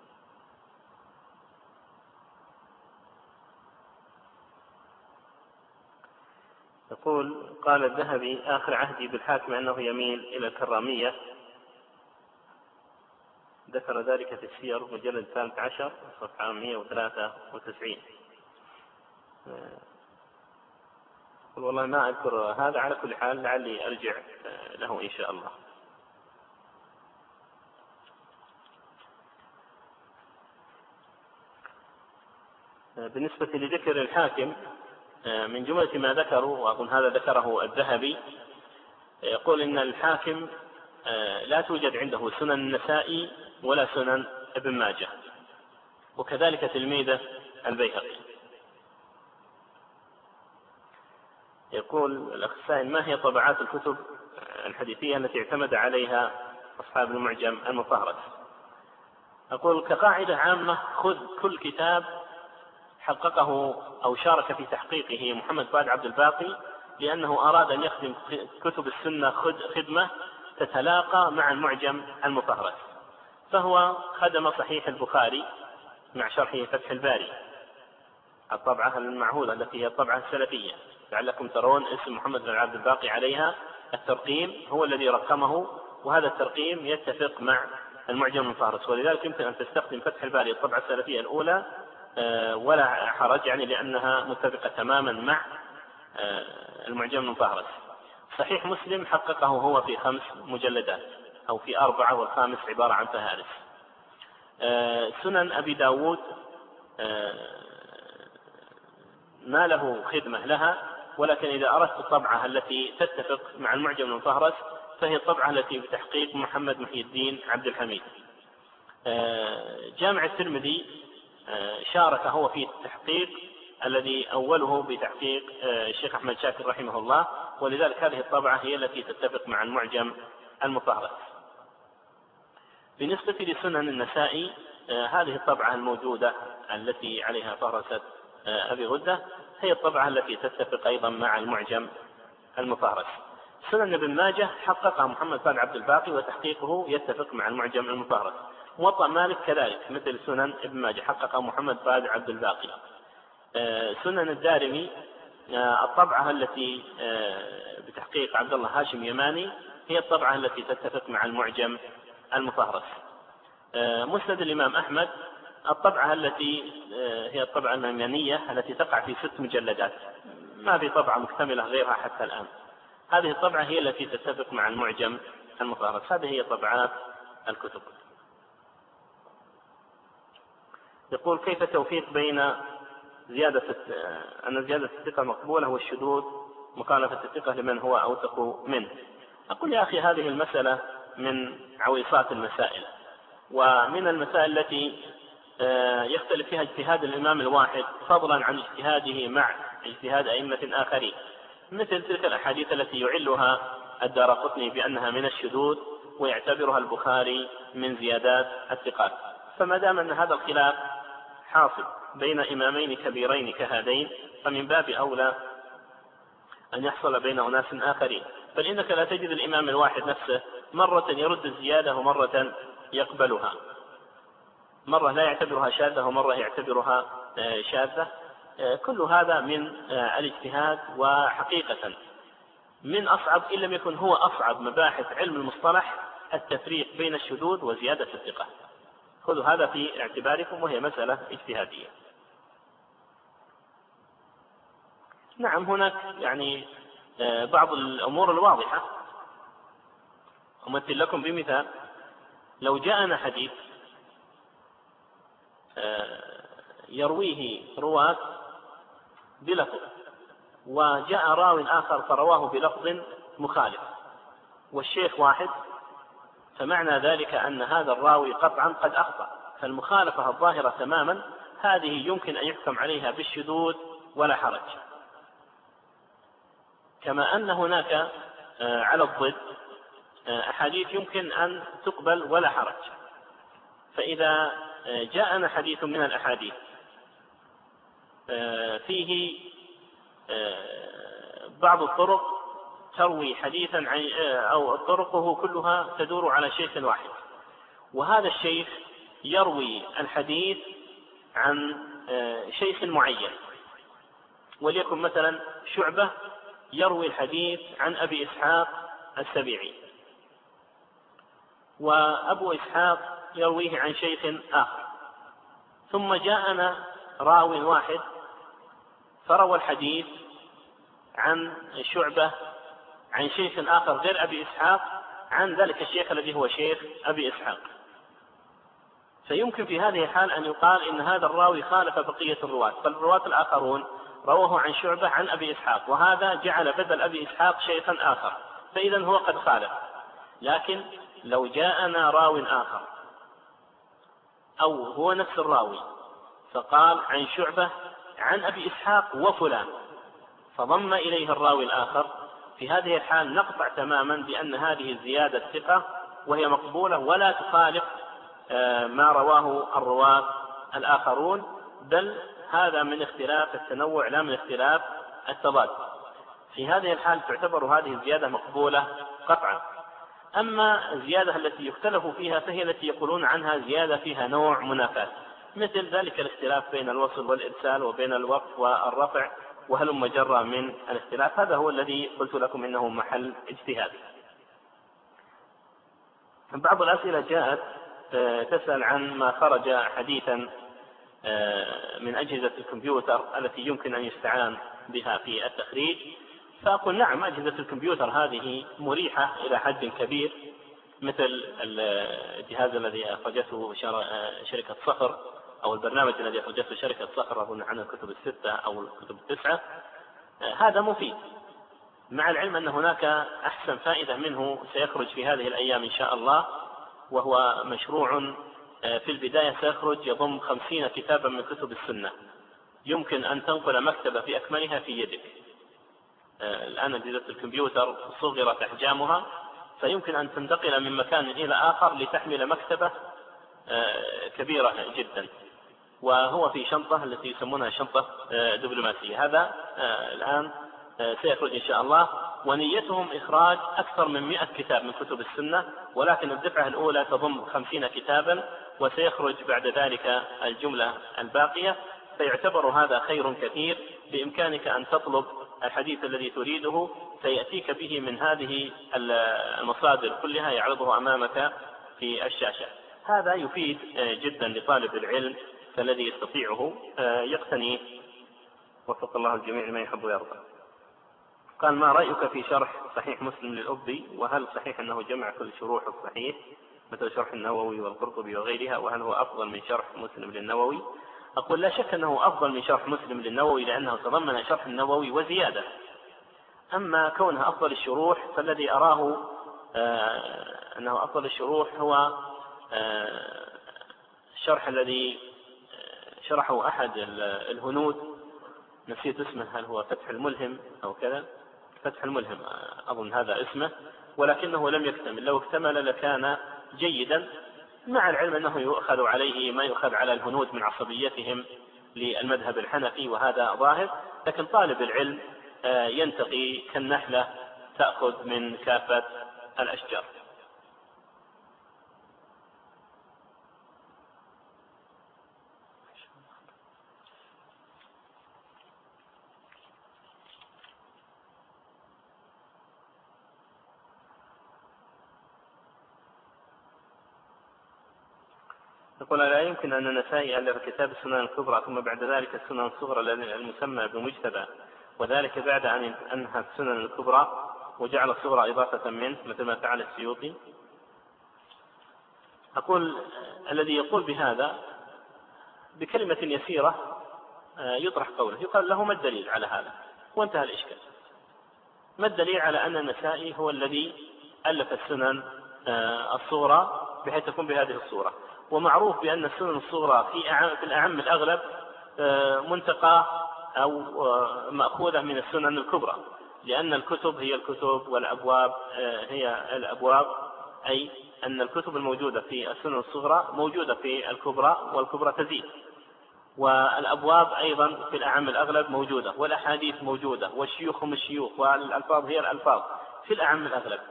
يقول قال الذهبي آخر عهدي بالحاكم أنه يميل إلى الكرامية، ذكر ذلك في السير مجلد 13 صفحة 193. يقول والله ما أذكر هذا، على كل حال لعلي أرجع له إن شاء الله. بالنسبة لذكر الحاكم من جملة ما ذكروا، وأظن هذا ذكره الذهبي، يقول إن الحاكم لا توجد عنده سنن النسائي ولا سنن ابن ماجه، وكذلك تلميذه البيهقي. يقول الأخ السائل ما هي طبعات الكتب الحديثية التي اعتمد عليها أصحاب المعجم المفهرس؟ أقول كقاعدة عامة خذ كل كتاب حققه أو شارك في تحقيقه محمد فؤاد عبد الباقي، لأنه أراد أن يخدم كتب السنة خدمة تتلاقى مع المعجم المفهرس، فهو خدم صحيح البخاري مع شرحه فتح الباري، الطبعة المعهودة التي هي الطبعة السلفية، لعلكم ترون اسم محمد بن عبد الباقي عليها، الترقيم هو الذي رقمه، وهذا الترقيم يتفق مع المعجم المفهرس، ولذلك يمكن أن تستخدم فتح الباري الطبعة السلفية الأولى ولا حرج، يعني لأنها متفقة تماما مع المعجم المفهرس. صحيح مسلم حققه هو في 5 مجلدات أو في 4، والخامس عبارة عن فهارس. سنن أبي داود ما له خدمة لها، ولكن إذا أردت الطبعة التي تتفق مع المعجم المفهرس فهي الطبعة التي بتحقيق محمد محي الدين عبد الحميد. جامع الترمذي شارك هو في التحقيق الذي أوله بتحقيق الشيخ أحمد شاكر رحمه الله، ولذلك هذه الطبعة هي التي تتفق مع المعجم المفهرس. بالنسبة لسنن النسائي هذه الطبعة الموجودة التي عليها فهرسة أبي غدة هي الطبعة التي تتفق أيضا مع المعجم المفهرس. سنن ابن ماجه حققها محمد بن عبد الباقي وتحقيقه يتفق مع المعجم المفهرس. موطأ مالك كذلك مثل سنن ابن ماجه حققها محمد بن عبد الباقي. سنن الدارمي الطبعة التي بتحقيق عبد الله هاشم يماني هي الطبعة التي تتفق مع المعجم المفهرس. مسند الإمام أحمد الطبعة التي هي الطبعة اليمانية التي تقع في 6 مجلدات، ما في طبعة مكتملة غيرها حتى الآن. هذه الطبعة هي التي تتفق مع المعجم المفهرس. هذه هي طبعات الكتب. يقول كيف التوفيق بين أن زيادة الثقة مقبولة والشذوذ مخالفة الثقة لمن هو أوثق منه؟ أقول يا أخي هذه المسألة من عويصات المسائل، ومن المسائل التي يختلف فيها اجتهاد الإمام الواحد فضلا عن اجتهاده مع اجتهاد أئمة آخرين، مثل تلك الأحاديث التي يعلها الدارقطني بأنها من الشذوذ ويعتبرها البخاري من زيادات الثقات. فما دام أن هذا الخلاف حاصل بين إمامين كبيرين كهذين فمن باب أولى أن يحصل بين أناس آخرين، بل إنك لا تجد الإمام الواحد نفسه مرة يرد الزيادة ومرة يقبلها، مرة لا يعتبرها شاذة ومرة يعتبرها شاذة. كل هذا من الاجتهاد، وحقيقة من أصعب إن لم يكن هو أصعب مباحث علم المصطلح التفريق بين الشذوذ وزيادة الثقة. خذوا هذا في اعتباركم، وهي مسألة اجتهادية. نعم هناك يعني بعض الأمور الواضحة. أمثل لكم بمثال: لو جاءنا حديث يرويه رواة بلفظ وجاء راو آخر فرواه بلفظ مخالف والشيخ واحد، فمعنى ذلك أن هذا الراوي قطعا قد أخطأ، فالمخالفة الظاهرة تماما هذه يمكن أن يحكم عليها بالشذوذ ولا حرج. كما أن هناك على الضد أحاديث يمكن أن تقبل ولا حرج. فإذا جاءنا حديث من الأحاديث فيه بعض الطرق تروي حديثا أو طرقه كلها تدور على شيخ واحد، وهذا الشيخ يروي الحديث عن شيخ معين، وليكن مثلا شعبة يروي الحديث عن أبي إسحاق السبيعي، وأبو إسحاق يرويه عن شيخ آخر، ثم جاءنا راو واحد فروى الحديث عن شعبة عن شيخ آخر غير أبي إسحاق عن ذلك الشيخ الذي هو شيخ أبي إسحاق. فيمكن في هذه الحال أن يقال إن هذا الراوي خالف بقية الرواة، فالرواة الآخرون رواه عن شعبة عن أبي إسحاق، وهذا جعل بدل أبي إسحاق شيخا آخر، فإذا هو قد خالف. لكن لو جاءنا راو آخر أو هو نفس الراوي فقال عن شعبة عن أبي إسحاق وفلان، فضم إليه الراوي الآخر، في هذه الحال نقطع تماما بأن هذه الزيادة ثقة وهي مقبولة ولا تخالف ما رواه الرواة الآخرون، بل هذا من اختلاف التنوع لا من اختلاف التضاد. في هذه الحال تعتبر هذه الزيادة مقبولة قطعا. أما الزيادة التي يختلف فيها فهي التي يقولون عنها زيادة فيها نوع منافاة، مثل ذلك الاختلاف بين الوصل والإرسال وبين الوقف والرفع وهلم جرى من الاختلاف. هذا هو الذي قلت لكم إنه محل اجتهاد. بعض الأسئلة جاءت تسأل عن ما خرج حديثا من أجهزة الكمبيوتر التي يمكن أن يستعان بها في التخريج، فأقول نعم أجهزة الكمبيوتر هذه مريحة إلى حد كبير، مثل الجهاز الذي أخرجته شركة صخر أو البرنامج الذي أخرجته شركة صخر أظن عن الكتب 6 أو الكتب 9، هذا مفيد. مع العلم أن هناك أحسن فائدة منه سيخرج في هذه الأيام إن شاء الله، وهو مشروع في البداية سيخرج يضم 50 كتابا من كتب السنة، يمكن أن تنقل مكتبة في أكملها في يدك. الآن أجهزة الكمبيوتر صغرت أحجامها، فيمكن أن تنتقل من مكان إلى آخر لتحمل مكتبة كبيرة جدا، وهو في شنطة التي يسمونها شنطة دبلوماسية. هذا الآن سيخرج إن شاء الله، ونيتهم إخراج أكثر من 100 كتاب من كتب السنة، ولكن الدفعة الأولى تضم 50 كتابا، وسيخرج بعد ذلك الجملة الباقية. فيعتبر هذا خير كثير، بإمكانك أن تطلب الحديث الذي تريده سيأتيك به من هذه المصادر كلها، يعرضه أمامك في الشاشة. هذا يفيد جدا لطالب العلم، فالذي يستطيعه يقتنيه. وفق الله الجميع لما يحب ويرضى. قال: ما رأيك في شرح صحيح مسلم للأبي؟ وهل صحيح أنه جمع كل شروح الصحيح مثل شرح النووي والقرطبي وغيرها؟ وهل هو أفضل من شرح مسلم للنووي؟ أقول: لا شك أنه أفضل من شرح مسلم للنووي، لأنه تضمن شرح النووي وزيادة. أما كونها أفضل الشروح، فالذي أراه أنه أفضل الشروح هو الشرح الذي شرحه أحد الهنود، نسيت اسمه، هل هو فتح الملهم أو كذا؟ فتح الملهم أظن هذا اسمه، ولكنه لم يكتمل. لو اكتمل لكان جيدا، مع العلم أنه يؤخذ عليه ما يؤخذ على الهنود من عصبيتهم للمذهب الحنفي، وهذا ظاهر. لكن طالب العلم ينتقي كالنحلة تأخذ من كافة الأشجار. يقول: لا يمكن أن النسائي ألف كتاب السنن الكبرى ثم بعد ذلك السنن الصغرى المسمى بمجتبى، وذلك بعد أن أنهى السنن الكبرى وجعل الصغرى إضافة منه مثل ما فعل السيوطي. أقول: الذي يقول بهذا بكلمة يسيرة يطرح قوله، يقال له: ما الدليل على هذا؟ وانتهى الإشكال. ما الدليل على أن النسائي هو الذي ألف السنن الصغرى بحيث تكون بهذه الصورة؟ ومعروف بأن السنن الصغرى في الأعم الأغلب منتقى أو مأخوذة من السنن الكبرى، لأن الكتب هي الكتب والأبواب هي الأبواب، أي أن الكتب الموجودة في السنن الصغرى موجودة في الكبرى، والكبرى تزيد، والأبواب أيضا في الأعم الأغلب موجودة، والأحاديث موجودة، والشيوخ هم الشيوخ، والألفاظ هي الألفاظ في الأعم الأغلب.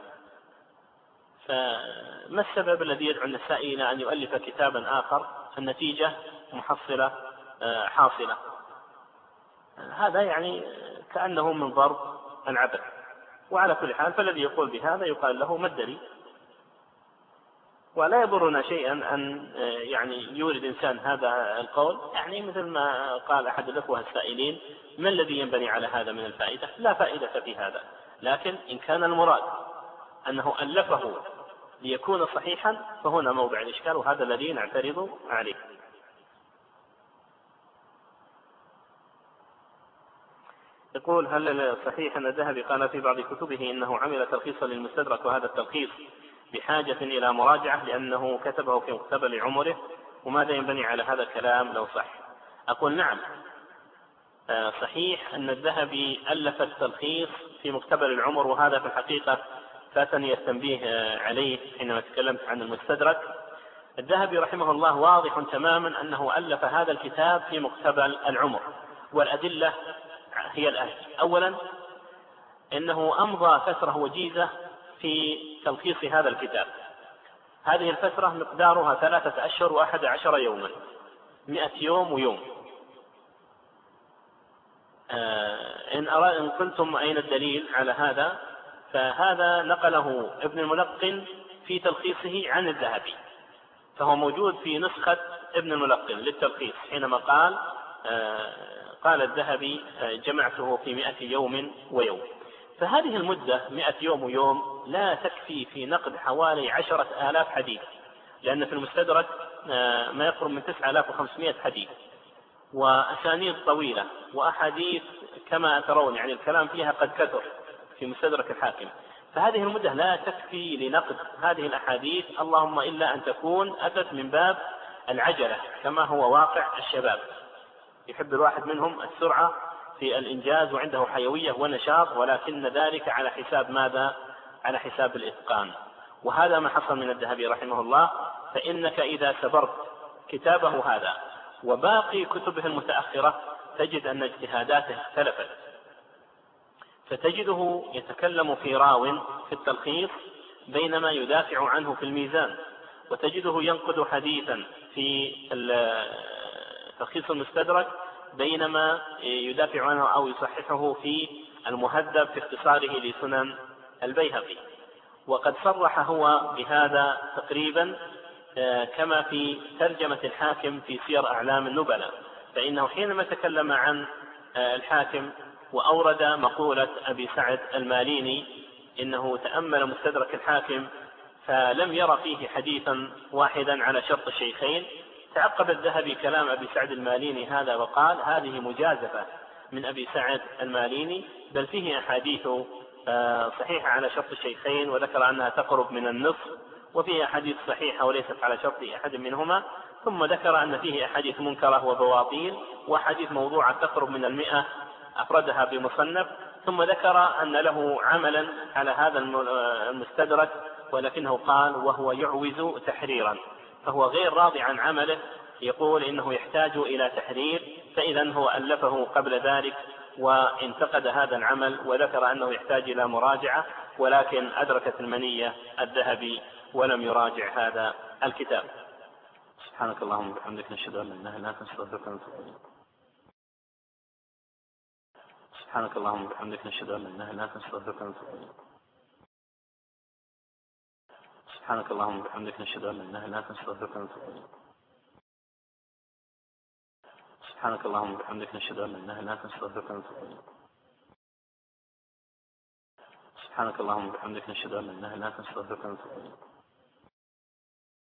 فما السبب الذي يدعو النسائي إلى أن يؤلف كتابا آخر؟ النتيجة محصلة حاصلة. هذا يعني كأنه من ضرب العبث. وعلى كل حال، فالذي يقول بهذا يقال له: ما الدليل؟ ولا يضرنا شيئا أن يعني يورد إنسان هذا القول، يعني مثل ما قال أحد الأخوة السائلين: ما الذي ينبني على هذا من الفائدة؟ لا فائدة في هذا. لكن إن كان المراد أنه ألفه ليكون صحيحا فهنا موضع الإشكال، وهذا الذي نعترض عليه. يقول: هل صحيح أن الذهبي قال في بعض كتبه إنه عمل تلخيصا للمستدرك، وهذا التلخيص بحاجة إلى مراجعة لأنه كتبه في مقتبل عمره؟ وماذا ينبني على هذا الكلام لو صح؟ أقول: نعم، صحيح أن الذهبي ألف التلخيص في مقتبل العمر، وهذا في الحقيقة فاتني التنبيه عليه حينما تكلمت عن المستدرك. الذهبي رحمه الله واضح تماما أنه ألف هذا الكتاب في مقتبل العمر، والأدلة هي الآتية: أولا، إنه أمضى فترة وجيزة في تلخيص هذا الكتاب. هذه الفترة مقدارها 3 أشهر و11 يوما، 100 يوم ويوم. إن قلتم أين الدليل على هذا، فهذا نقله ابن الملقن في تلخيصه عن الذهبي، فهو موجود في نسخة ابن الملقن للتلخيص حينما قال الذهبي: جمعته في 100 يوم ويوم. فهذه المدة 100 يوم ويوم لا تكفي في نقد حوالي 10,000 حديث، لأن في المستدرك ما يقرب من 9500 حديث، وأسانيد طويلة، وأحاديث كما ترون يعني الكلام فيها قد كثر في مستدرك الحاكم. فهذه المدة لا تكفي لنقد هذه الأحاديث، اللهم إلا أن تكون أتت من باب العجلة كما هو واقع الشباب، يحب الواحد منهم السرعة في الإنجاز وعنده حيوية ونشاط، ولكن ذلك على حساب ماذا؟ على حساب الإتقان. وهذا ما حصل من الذهبي رحمه الله. فإنك إذا سبرت كتابه هذا وباقي كتبه المتأخرة تجد أن اجتهاداته اختلفت، فتجده يتكلم في راو في التلخيص بينما يدافع عنه في الميزان، وتجده ينقد حديثا في تلخيص المستدرك بينما يدافع عنه أو يصححه في المهذب في اختصاره لسنن البيهقي. وقد صرح هو بهذا تقريبا كما في ترجمة الحاكم في سير أعلام النبلاء، فإنه حينما تكلم عن الحاكم وأورد مقولة أبي سعد الماليني إنه تأمل مستدرك الحاكم فلم ير فيه حديثا واحدا على شرط الشيخين، تعقب الذهبي كلام أبي سعد الماليني هذا وقال هذه مجازفة من أبي سعد الماليني، بل فيه أحاديث صحيحة على شرط الشيخين وذكر أنها تقرب من النصف، وفيه أحاديث صحيحة وليست على شرط أحد منهما، ثم ذكر أن فيه أحاديث منكرة وبواطيل وأحاديث موضوعة تقرب من 100 أفردها بمصنف، ثم ذكر أن له عملا على هذا المستدرك ولكنه قال وهو يعوز تحريرا، فهو غير راضي عن عمله، يقول إنه يحتاج إلى تحرير، فإذا هو ألفه قبل ذلك وانتقد هذا العمل وذكر أنه يحتاج إلى مراجعة، ولكن أدركت المنية الذهبي ولم يراجع هذا الكتاب. سبحانك اللهم وبحمدك، نشهد أن لا إله إلا أنت، نستغفرك ونتوب إليك. سبحانك اللهم وبحمدك، نشهد أن لا إله إلا أنت، نستغفرك ونتوب إليك. سبحانك اللهم وبحمدك، نشهد أن لا إله إلا أنت، نستغفرك ونتوب إليك. سبحانك اللهم وبحمدك، نشهد أن لا إله إلا أنت، نستغفرك ونتوب إليك. سبحانك اللهم وبحمدك، نشهد أن لا إله إلا أنت، نستغفرك ونتوب إليك.